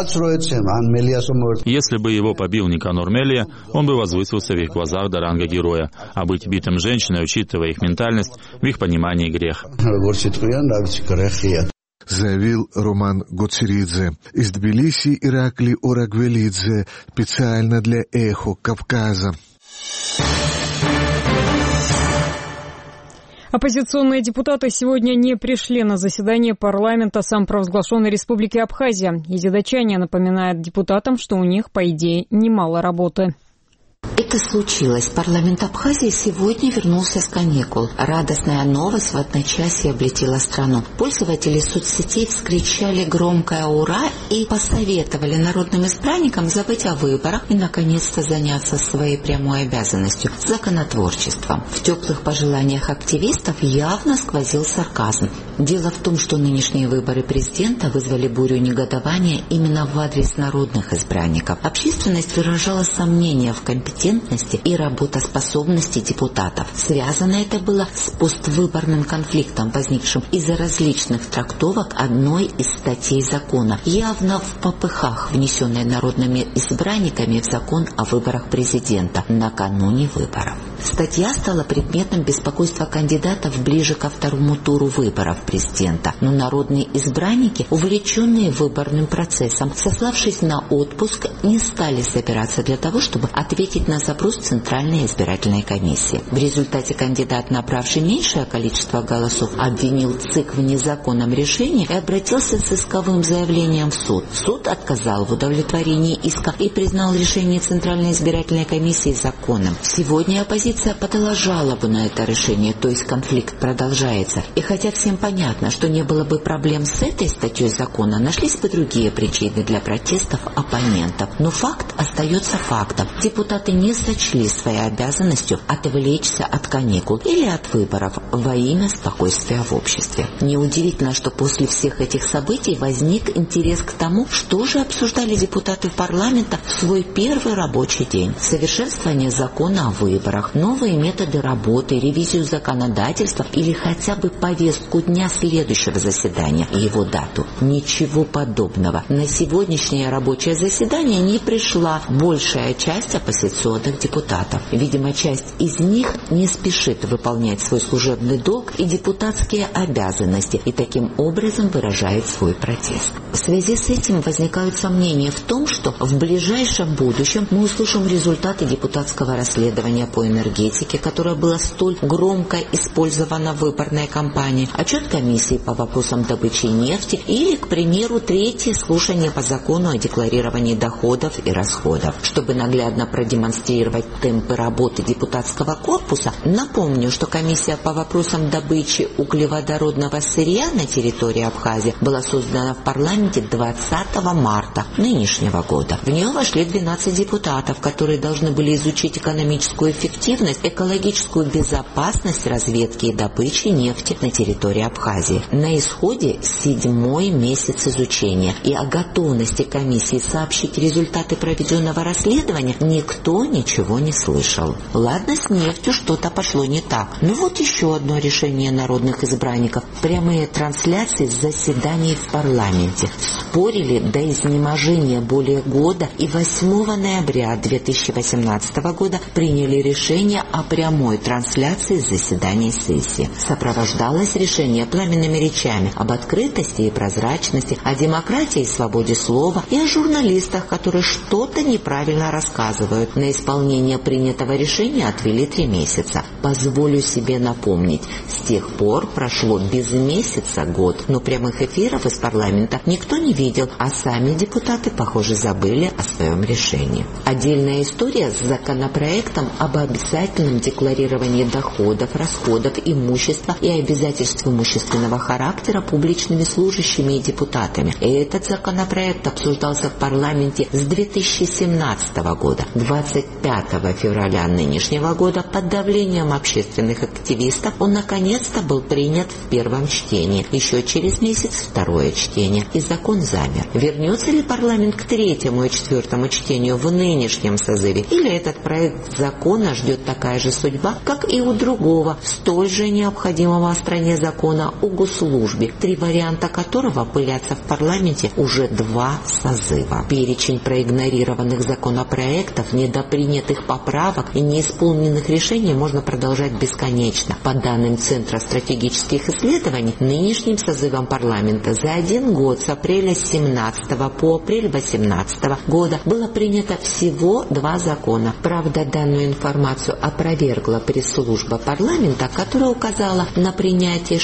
Если бы его побил Никанор Мелия, он бы возвысился в их глазах до ранга героя. А быть битым женщиной, учитывая их ментальность, в их понимании грех. Заявил Роман Гуцеридзе. Из Тбилиси Ираклий Орагвелидзе. Специально для «Эхо Кавказа». Оппозиционные депутаты сегодня не пришли на заседание парламента самопровозглашенной Республики Абхазия. Изидачане напоминают депутатам, что у них, по идее, немало работы. Это случилось. Парламент Абхазии сегодня вернулся с каникул. Радостная новость в одночасье облетела страну. Пользователи соцсетей вскричали громкое «Ура» и посоветовали народным избранникам забыть о выборах и, наконец-то, заняться своей прямой обязанностью – законотворчеством. В теплых пожеланиях активистов явно сквозил сарказм. Дело в том, что нынешние выборы президента вызвали бурю негодования именно в адрес народных избранников. Общественность выражала сомнения в компетентности и работоспособности депутатов. Связано это было с поствыборным конфликтом, возникшим из-за различных трактовок одной из статей закона, явно в попыхах, внесенной народными избранниками в закон о выборах президента накануне выборов. Статья стала предметом беспокойства кандидатов ближе ко второму туру выборов президента. Но народные избранники, увлеченные выборным процессом, сославшись на отпуск, не стали собираться для того, чтобы ответить на запрос Центральной избирательной комиссии. В результате кандидат, набравший меньшее количество голосов, обвинил ЦИК в незаконном решении и обратился с исковым заявлением в суд. Суд отказал в удовлетворении иска и признал решение Центральной избирательной комиссии законным. Сегодня оппозиция подала жалобу на это решение, то есть конфликт продолжается. И хотя всем понятно, что не было бы проблем с этой статьей закона, нашлись бы другие причины для протестов оппонентов. Но факт остается фактом. Депутаты не сочли своей обязанностью отвлечься от каникул или от выборов во имя спокойствия в обществе. Неудивительно, что после всех этих событий возник интерес к тому, что же обсуждали депутаты парламента в свой первый рабочий день. Совершенствование закона о выборах, новые методы работы, ревизию законодательства или хотя бы повестку дня следующего заседания и его дату. Ничего подобного. На сегодняшнее рабочее заседание не пришла большая часть оппозиционных депутатов. Видимо, часть из них не спешит выполнять свой служебный долг и депутатские обязанности и таким образом выражает свой протест. В связи с этим возникают сомнения в том, что в ближайшем будущем мы услышим результаты депутатского расследования по энергетике, которое было столь громко использовано в выборной кампании, отчет комиссии по вопросам добычи нефти или, к примеру, третье слушание по закону о декларировании доходов и расходов. Чтобы наглядно продемонстрировать темпы работы депутатского корпуса, напомню, что комиссия по вопросам добычи углеводородного сырья на территории Абхазии была создана в парламенте 20 марта нынешнего года. В нее вошли 12 депутатов, которые должны были изучить экономическую эффективность, экологическую безопасность разведки и добычи нефти на территории Абхазии. На исходе 7-й месяц изучения, и о готовности комиссии сообщить результаты проведенного расследования никто ничего не слышал. Ладно, с нефтью что-то пошло не так. Но вот еще одно решение народных избранников. Прямые трансляции заседаний в парламенте. Спорили до изнеможения более года и 8 ноября 2018 года приняли решение о прямой трансляции заседаний сессии. Сопровождалось решение пламенными речами об открытости и прозрачности, о демократии и свободе слова и о журналистах, которые что-то неправильно рассказывают. На исполнение принятого решения отвели 3 месяца. Позволю себе напомнить, с тех пор прошло без месяца год, но прямых эфиров из парламента никто не видел, а сами депутаты, похоже, забыли о своем решении. Отдельная история с законопроектом об обязательном декларировании доходов, расходов, имущества и обязательств имущественного характера публичными служащими и депутатами. Этот законопроект обсуждался в парламенте с 2017 года. 25 февраля нынешнего года под давлением общественных активистов он наконец-то был принят в первом чтении. Еще через месяц второе чтение, и закон замер. Вернется ли парламент к 3-му и 4-му чтению в нынешнем созыве, или этот проект закона ждет такая же судьба, как и у другого, столь же необходимого в стране закона о госслужбе, 3 варианта которого пылятся в парламенте уже 2 созыва. Перечень проигнорированных законопроектов, недопринятых поправок и неисполненных решений можно продолжать бесконечно. По данным Центра стратегических исследований, нынешним созывом парламента за 1 год с апреля 17 по апрель 18 года было принято всего 2 закона. Правда, данную информацию полностью опровергла пресс-служба парламента, которая указала на принятие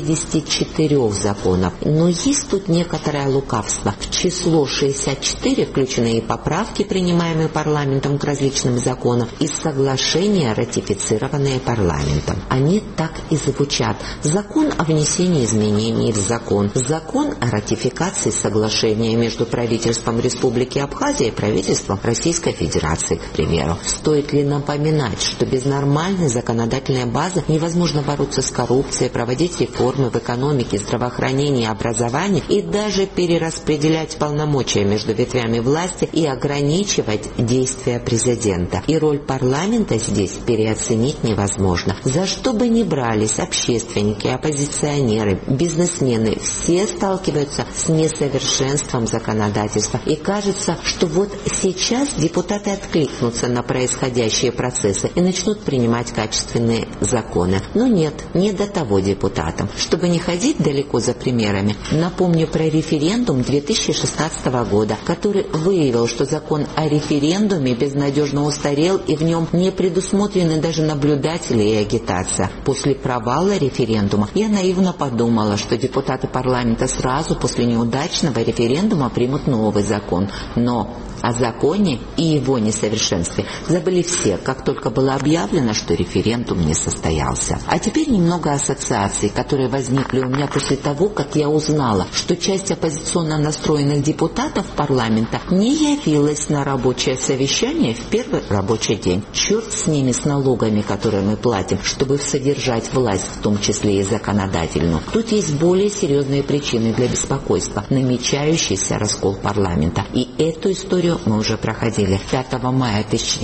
64 законов. Но есть тут некоторое лукавство. В число 64 включены и поправки, принимаемые парламентом к различным законам, и соглашения, ратифицированные парламентом. Они так и звучат. Закон о внесении изменений в закон. Закон о ратификации соглашения между правительством Республики Абхазия и правительством Российской Федерации, к примеру. Стоит ли напоминать, что без нормальной законодательной базы невозможно бороться с коррупцией, проводить реформы в экономике, здравоохранении, образовании и даже перераспределять полномочия между ветвями власти и ограничивать действия президента. И роль парламента здесь переоценить невозможно. За что бы ни брались общественники, оппозиционеры, бизнесмены, все сталкиваются с несовершенством законодательства. И кажется, что вот сейчас депутаты откликнутся на происходящие процессы и начнут принимать качественные законы. Но нет, не до того депутатам. Чтобы не ходить далеко за примерами, напомню про референдум 2016 года, который выявил, что закон о референдуме безнадежно устарел и в нем не предусмотрены даже наблюдатели и агитация. После провала референдума я наивно подумала, что депутаты парламента сразу после неудачного референдума примут новый закон. Но о законе и его несовершенстве забыли все, как только было объявлено, что референдум не состоялся. А теперь немного ассоциаций, которые возникли у меня после того, как я узнала, что часть оппозиционно настроенных депутатов парламента не явилась на рабочее совещание в первый рабочий день. Черт с ними, с налогами, которые мы платим, чтобы содержать власть, в том числе и законодательную. Тут есть более серьезные причины для беспокойства. Намечающийся раскол парламента. И эту историю мы уже проходили. 5 мая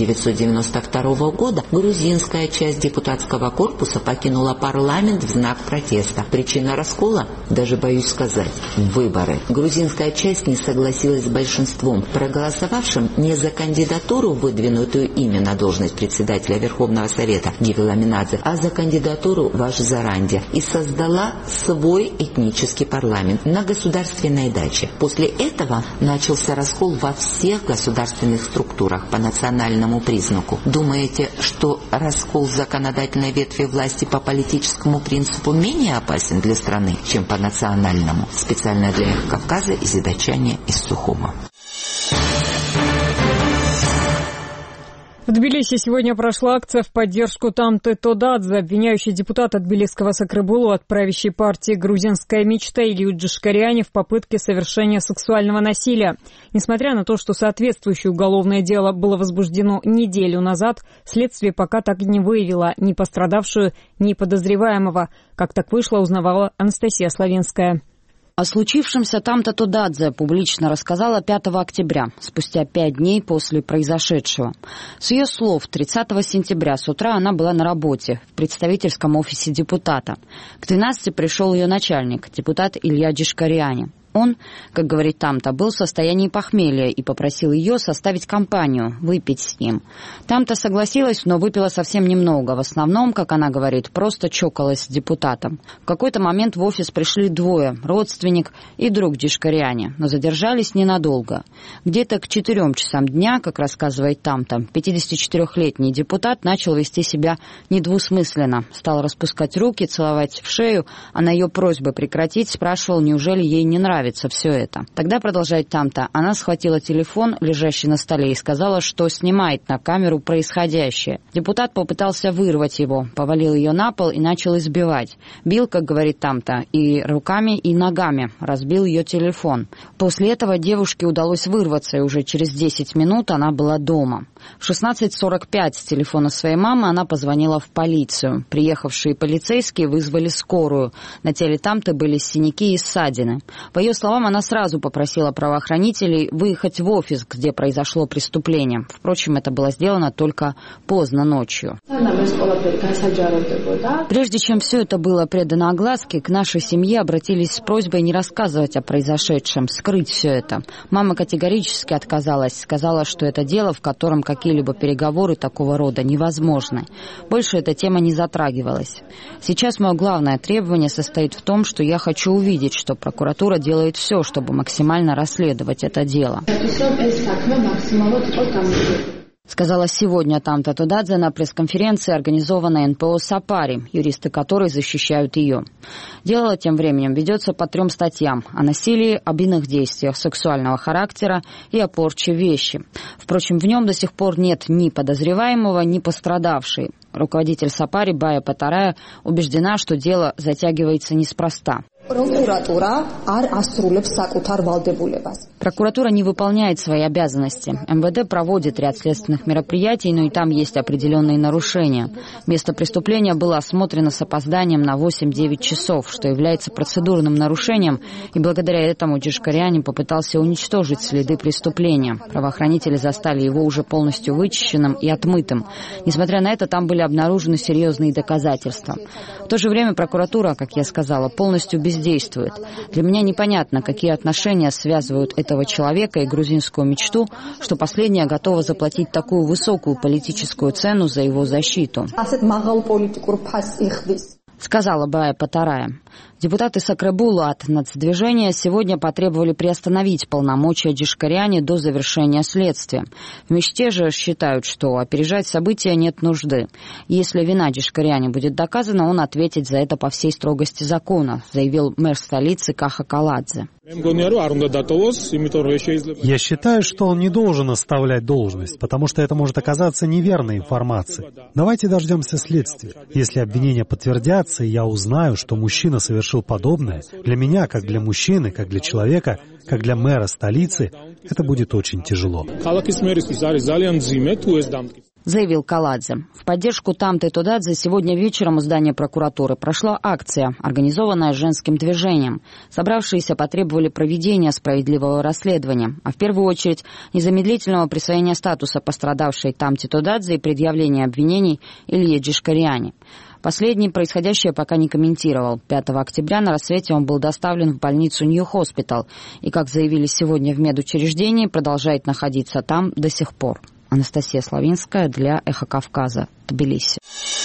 1992 года грузинская часть депутатского корпуса покинула парламент в знак протеста. Причина раскола? Даже боюсь сказать. Выборы. Грузинская часть не согласилась с большинством, проголосовавшим не за кандидатуру, выдвинутую ими на должность председателя Верховного Совета Гиви Ламинадзе, а за кандидатуру Ваши Заранди, и создала свой этнический парламент на государственной даче. После этого начался раскол во всех государственных структурах по национальному признаку. Думаете, что раскол законодательной ветви власти по политическому принципу менее опасен для страны, чем по национальному? Специально для Кавказа из Идачани, из Сухума. В Тбилиси сегодня прошла акция в поддержку Тамты Тодадзе, обвиняющей депутата Тбилисского Сакрыбулу от правящей партии «Грузинская мечта» Илью Джишкаряни в попытке совершения сексуального насилия. Несмотря на то, что соответствующее уголовное дело было возбуждено неделю назад, следствие пока так и не выявило ни пострадавшую, ни подозреваемого. Как так вышло, узнавала Анастасия Славинская. О случившемся Тамта Тодадзе публично рассказала 5 октября, спустя 5 дней после произошедшего. С ее слов, 30 сентября с утра она была на работе в представительском офисе депутата. К 12 пришел ее начальник, депутат Илья Джишкаряни. Он, как говорит Тамта, был в состоянии похмелья и попросил ее составить компанию, выпить с ним. Тамта согласилась, но выпила совсем немного. В основном, как она говорит, просто чокалась с депутатом. В какой-то момент в офис пришли двое, родственник и друг Джишкаряни, но задержались ненадолго. Где-то к 4 часам дня, как рассказывает Тамта, 54-летний депутат начал вести себя недвусмысленно. Стал распускать руки, целовать в шею, а на ее просьбы прекратить спрашивал, неужели ей не нравится все это. Тогда, продолжает Тамта, она схватила телефон, лежащий на столе, и сказала, что снимает на камеру происходящее. Депутат попытался вырвать его, повалил ее на пол и начал избивать. Бил, как говорит Тамта, и руками, и ногами, разбил ее телефон. После этого девушке удалось вырваться, и уже через 10 минут она была дома. В 16:45 с телефона своей мамы она позвонила в полицию. Приехавшие полицейские вызвали скорую. На теле Тамты были синяки и ссадины. По ее словам, она сразу попросила правоохранителей выехать в офис, где произошло преступление. Впрочем, это было сделано только поздно ночью. Прежде чем все это было предано огласке, к нашей семье обратились с просьбой не рассказывать о произошедшем, скрыть все это. Мама категорически отказалась, сказала, что это дело, в котором какие-либо переговоры такого рода невозможны. Больше эта тема не затрагивалась. Сейчас мое главное требование состоит в том, что я хочу увидеть, что прокуратура делает все, чтобы максимально расследовать это дело. Сказала сегодня Тамта Тодадзе на пресс-конференции, организованной НПО «Сапари», юристы которой защищают ее. Дело тем временем ведется по 3 статьям: о насилии, об иных действиях сексуального характера и о порче вещи. Впрочем, в нем до сих пор нет ни подозреваемого, ни пострадавшей. Руководитель «Сапари» Бая Патарая убеждена, что дело затягивается неспроста. Прокуратура не выполняет свои обязанности. МВД проводит ряд следственных мероприятий, но и там есть определенные нарушения. Место преступления было осмотрено с опозданием на 8-9 часов, что является процедурным нарушением, и благодаря этому Джишкариани попытался уничтожить следы преступления. Правоохранители застали его уже полностью вычищенным и отмытым. Несмотря на это, там были обнаружены серьезные доказательства. В то же время прокуратура, как я сказала, полностью бездействует. Для меня непонятно, какие отношения связывают этого человека и грузинскую мечту, что последняя готова заплатить такую высокую политическую цену за его защиту. Сказала Бая Патарая. Депутаты Сакребула от нацдвижения сегодня потребовали приостановить полномочия Джишкариани до завершения следствия. В Мечте же считают, что опережать события нет нужды. Если вина Джишкариани будет доказана, он ответит за это по всей строгости закона, заявил мэр столицы Каха Каладзе. Я считаю, что он не должен оставлять должность, потому что это может оказаться неверной информацией. Давайте дождемся следствия. Если обвинения подтвердятся, и я узнаю, что мужчина совершил подобное, для меня, как для мужчины, как для человека, как для мэра столицы, это будет очень тяжело. Заявил Каладзе. В поддержку Тамты Тодадзе сегодня вечером у здания прокуратуры прошла акция, организованная женским движением. Собравшиеся потребовали проведения справедливого расследования, а в первую очередь незамедлительного присвоения статуса пострадавшей Тамте Тодадзе и предъявления обвинений Илье Джишкариани. Последний происходящее пока не комментировал. 5 октября на рассвете он был доставлен в больницу Нью-Хоспитал и, как заявили сегодня в медучреждении, продолжает находиться там до сих пор. Анастасия Славинская для «Эхо Кавказа», Тбилиси.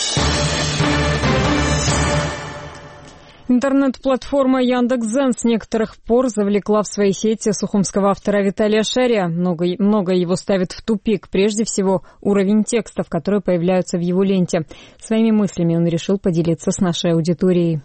Интернет-платформа Яндекс.Дзен с некоторых пор завлекла в свои сети сухумского автора Виталия Шария. Многое его ставит в тупик. Прежде всего, уровень текстов, которые появляются в его ленте. Своими мыслями он решил поделиться с нашей аудиторией.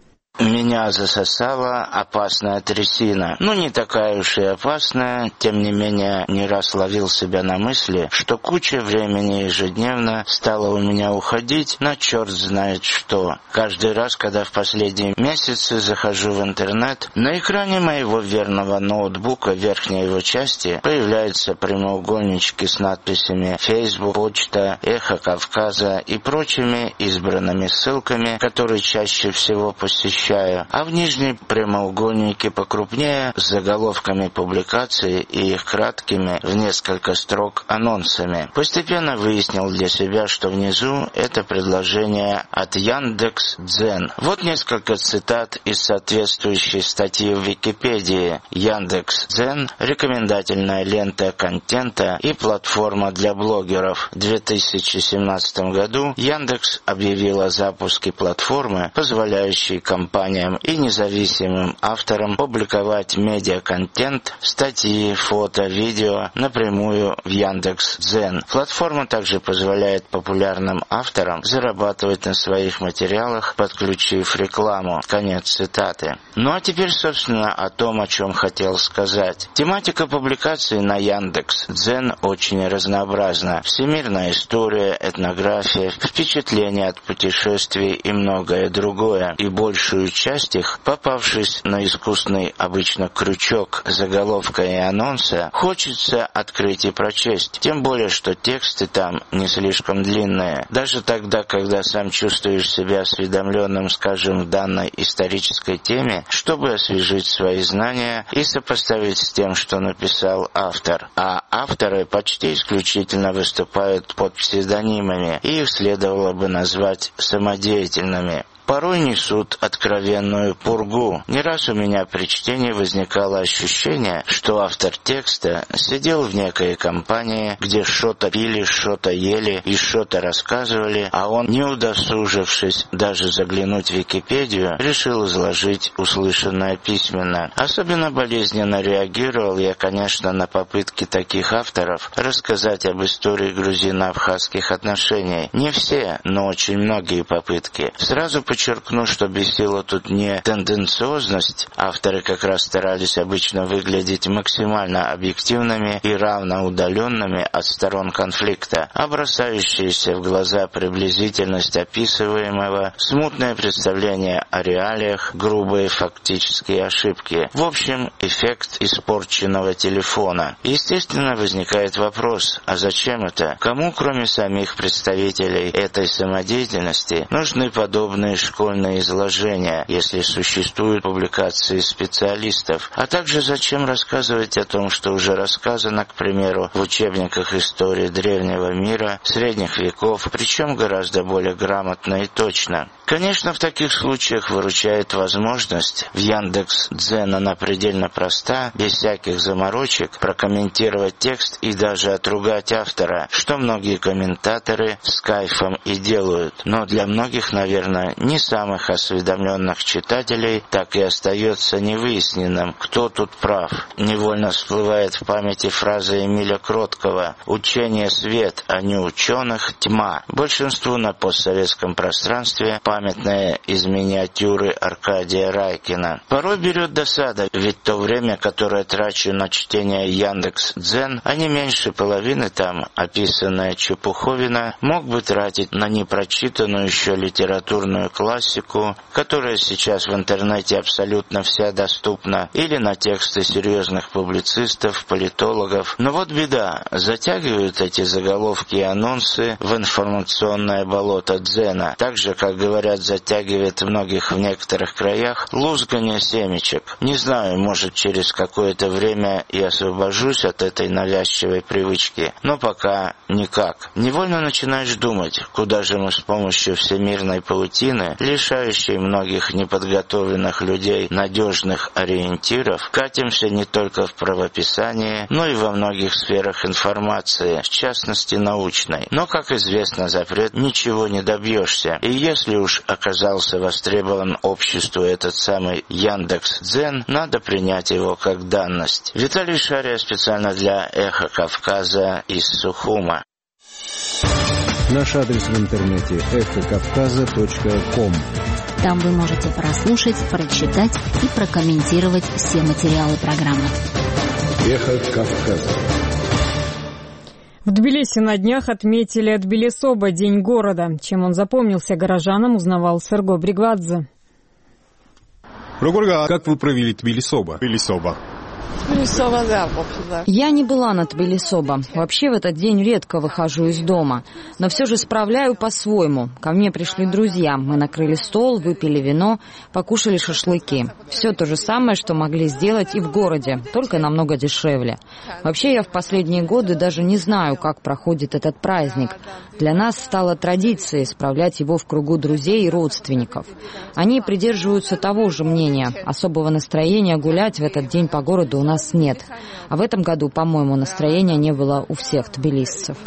Меня засосала опасная трясина. Не такая уж и опасная, тем не менее не раз ловил себя на мысли, что куча времени ежедневно стала у меня уходить на черт знает что. Каждый раз, когда в последние месяцы захожу в интернет, на экране моего верного ноутбука в верхней его части появляются прямоугольнички с надписями Facebook, почта, Эхо Кавказа и прочими избранными ссылками, которые чаще всего посещаю. А в нижней прямоугольнике покрупнее с заголовками публикаций и их краткими в несколько строк анонсами. Постепенно выяснил для себя, что внизу это предложение от Яндекс.Дзен. Вот несколько цитат из соответствующей статьи в Википедии. Яндекс.Дзен – рекомендательная лента контента и платформа для блогеров. В 2017 году Яндекс объявил о запуске платформы, позволяющей компаниям и независимым авторам публиковать медиаконтент, статьи, фото, видео напрямую в Яндекс.Дзен. Платформа также позволяет популярным авторам зарабатывать на своих материалах, подключив рекламу. Конец цитаты. А теперь, собственно, о том, о чем хотел сказать. Тематика публикаций на Яндекс.Дзен очень разнообразна. Всемирная история, этнография, впечатления от путешествий и многое другое. И большую часть их, попавшись на искусный обычно крючок заголовка и анонса, хочется открыть и прочесть. Тем более, что тексты там не слишком длинные. Даже тогда, когда сам чувствуешь себя осведомленным, скажем, в данной исторической теме, чтобы освежить свои знания и сопоставить с тем, что написал автор. А авторы почти исключительно выступают под псевдонимами, и их следовало бы назвать самодеятельными. порой несут откровенную пургу. Не раз у меня при чтении возникало ощущение, что автор текста сидел в некой компании, где что-то пили, что-то ели и что-то рассказывали, а он, не удосужившись даже заглянуть в Википедию, решил изложить услышанное письменно. Особенно болезненно реагировал я, конечно, на попытки таких авторов рассказать об истории грузино-абхазских отношений. Не все, но очень многие попытки. Сразу подчеркну, что бесила тут не тенденциозность. Авторы как раз старались обычно выглядеть максимально объективными и равноудаленными от сторон конфликта, а бросающаяся в глаза приблизительность описываемого, смутное представление о реалиях, грубые фактические ошибки. В общем, эффект испорченного телефона. Естественно, возникает вопрос, а зачем это? Кому, кроме самих представителей этой самодеятельности, нужны подобные школьные изложения, если существуют публикации специалистов? А также зачем рассказывать о том, что уже рассказано, к примеру, в учебниках истории древнего мира, средних веков, причем гораздо более грамотно и точно? Конечно, в таких случаях выручает возможность, в Яндекс.Дзен она предельно проста, без всяких заморочек, прокомментировать текст и даже отругать автора, что многие комментаторы с кайфом и делают. Но для многих, наверное, не самых осведомленных читателей так и остается невыясненным, кто тут прав. Невольно всплывает в памяти фраза Эмиля Кроткого «Учение свет, а не ученых тьма». Большинству на постсоветском пространстве памятная из миниатюры Аркадия Райкина. Порой берет досада, ведь то время, которое трачу на чтение Яндекс.Дзен, а не меньше половины там описанная чепуховина, мог бы тратить на непрочитанную еще литературную классику, которая сейчас в интернете абсолютно вся доступна, или на тексты серьезных публицистов, политологов. Но вот беда, затягивают эти заголовки и анонсы в информационное болото Дзена, так же, как говорят, затягивает многих в некоторых краях лузгание семечек. Не знаю, может, через какое-то время и освобожусь от этой навязчивой привычки, но пока никак. Невольно начинаешь думать, куда же мы с помощью всемирной паутины, лишающей многих неподготовленных людей надежных ориентиров, катимся не только в правописании, но и во многих сферах информации, в частности научной. Но, как известно, запрет ничего не добьешься. И если уж оказался востребован обществу этот самый Яндекс.Дзен, надо принять его как данность. Виталий Шария специально для «Эхо Кавказа» из Сухума. Наш адрес в интернете эхокавказа.ком. Там вы можете прослушать, прочитать и прокомментировать все материалы программы. Эхо Кавказа. В Тбилиси на днях отметили Тбилисоба, День города. Чем он запомнился горожанам, узнавал Серго Бригвадзе. Как вы провели Тбилисоба? Я не была на Тбилисоба. Вообще в этот день редко выхожу из дома. Но все же справляю по-своему. Ко мне пришли друзья. Мы накрыли стол, выпили вино, покушали шашлыки. Все то же самое, что могли сделать и в городе, только намного дешевле. Вообще я в последние годы даже не знаю, как проходит этот праздник. Для нас стало традицией справлять его в кругу друзей и родственников. Они придерживаются того же мнения. Особого настроения гулять в этот день по городу у нас нет. А в этом году, по-моему, настроения не было у всех тбилисцев.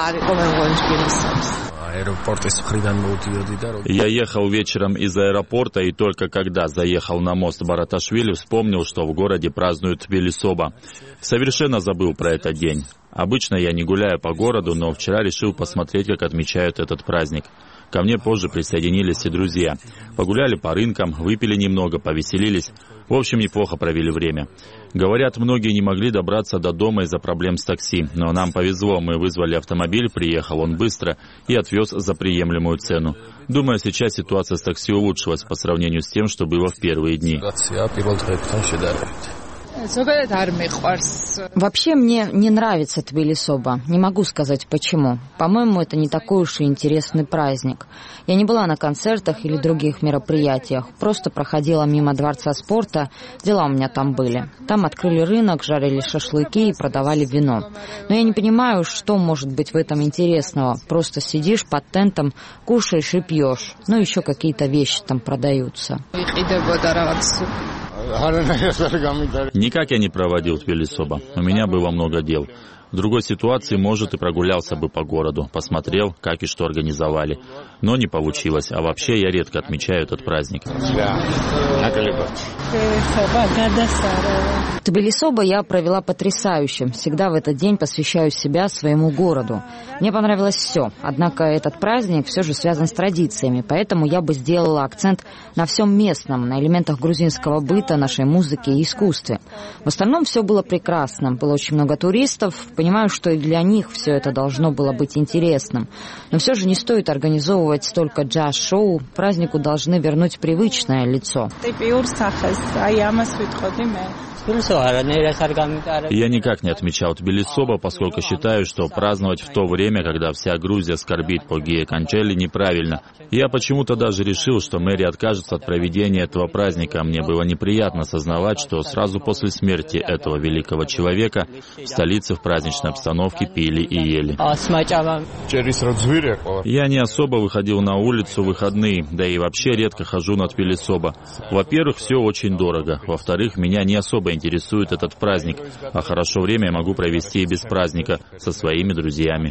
Я ехал вечером из аэропорта, и только когда заехал на мост Бараташвили, вспомнил, что в городе празднуют Тбилисоба. Совершенно забыл про этот день. Обычно я не гуляю по городу, но вчера решил посмотреть, как отмечают этот праздник. Ко мне позже присоединились и друзья. Погуляли по рынкам, выпили немного, повеселились. В общем, неплохо провели время. Говорят, многие не могли добраться до дома из-за проблем с такси. Но нам повезло, мы вызвали автомобиль, приехал он быстро и отвез за приемлемую цену. Думаю, сейчас ситуация с такси улучшилась по сравнению с тем, что было в первые дни. Вообще мне не нравится Тбилисоба. Не могу сказать почему. По-моему, это не такой уж и интересный праздник. Я не была на концертах или других мероприятиях. Просто проходила мимо Дворца спорта. Дела у меня там были. Там открыли рынок, жарили шашлыки и продавали вино. Но я не понимаю, что может быть в этом интересного. Просто сидишь под тентом, кушаешь и пьешь. Ну, еще какие-то вещи там продаются. Никак я не проводил Тбилисоба. У меня было много дел. В другой ситуации, может, и прогулялся бы по городу, посмотрел, как и что организовали. Но не получилось, а вообще я редко отмечаю этот праздник. Тбилисоба я провела потрясающе. Всегда в этот день посвящаю себя своему городу. Мне понравилось все. Однако этот праздник все же связан с традициями, поэтому я бы сделала акцент на всем местном, на элементах грузинского быта, нашей музыки и искусстве. В остальном все было прекрасно. Было очень много туристов. Понимаю, что и для них все это должно было быть интересным. Но все же не стоит организовывать столько джаз-шоу. Празднику должны вернуть привычное лицо. Я никак не отмечал Тбилисоба, поскольку считаю, что праздновать в то время, когда вся Грузия скорбит по Гие Канчели, неправильно. Я почему-то даже решил, что мэрия откажется от проведения этого праздника. Мне было неприятно осознавать, что сразу после смерти этого великого человека в столице в праздничной обстановке пили и ели. Я не особо выходил на улицу в выходные, да и вообще редко хожу на Тбилисоба. Во-первых, все очень дорого. Во-вторых, меня не особо интересует этот праздник, а хорошо время я могу провести и без праздника со своими друзьями.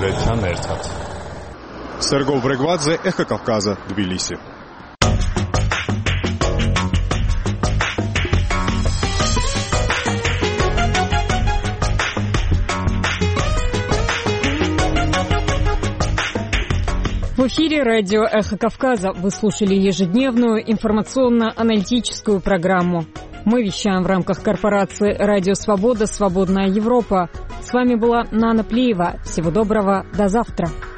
Серго Брегвадзе, Эхо Кавказа, Тбилиси. В эфире радио «Эхо Кавказа». Вы слушали ежедневную информационно-аналитическую программу. Мы вещаем в рамках корпорации «Радио Свобода. Свободная Европа». С вами была Нана Плиева. Всего доброго. До завтра.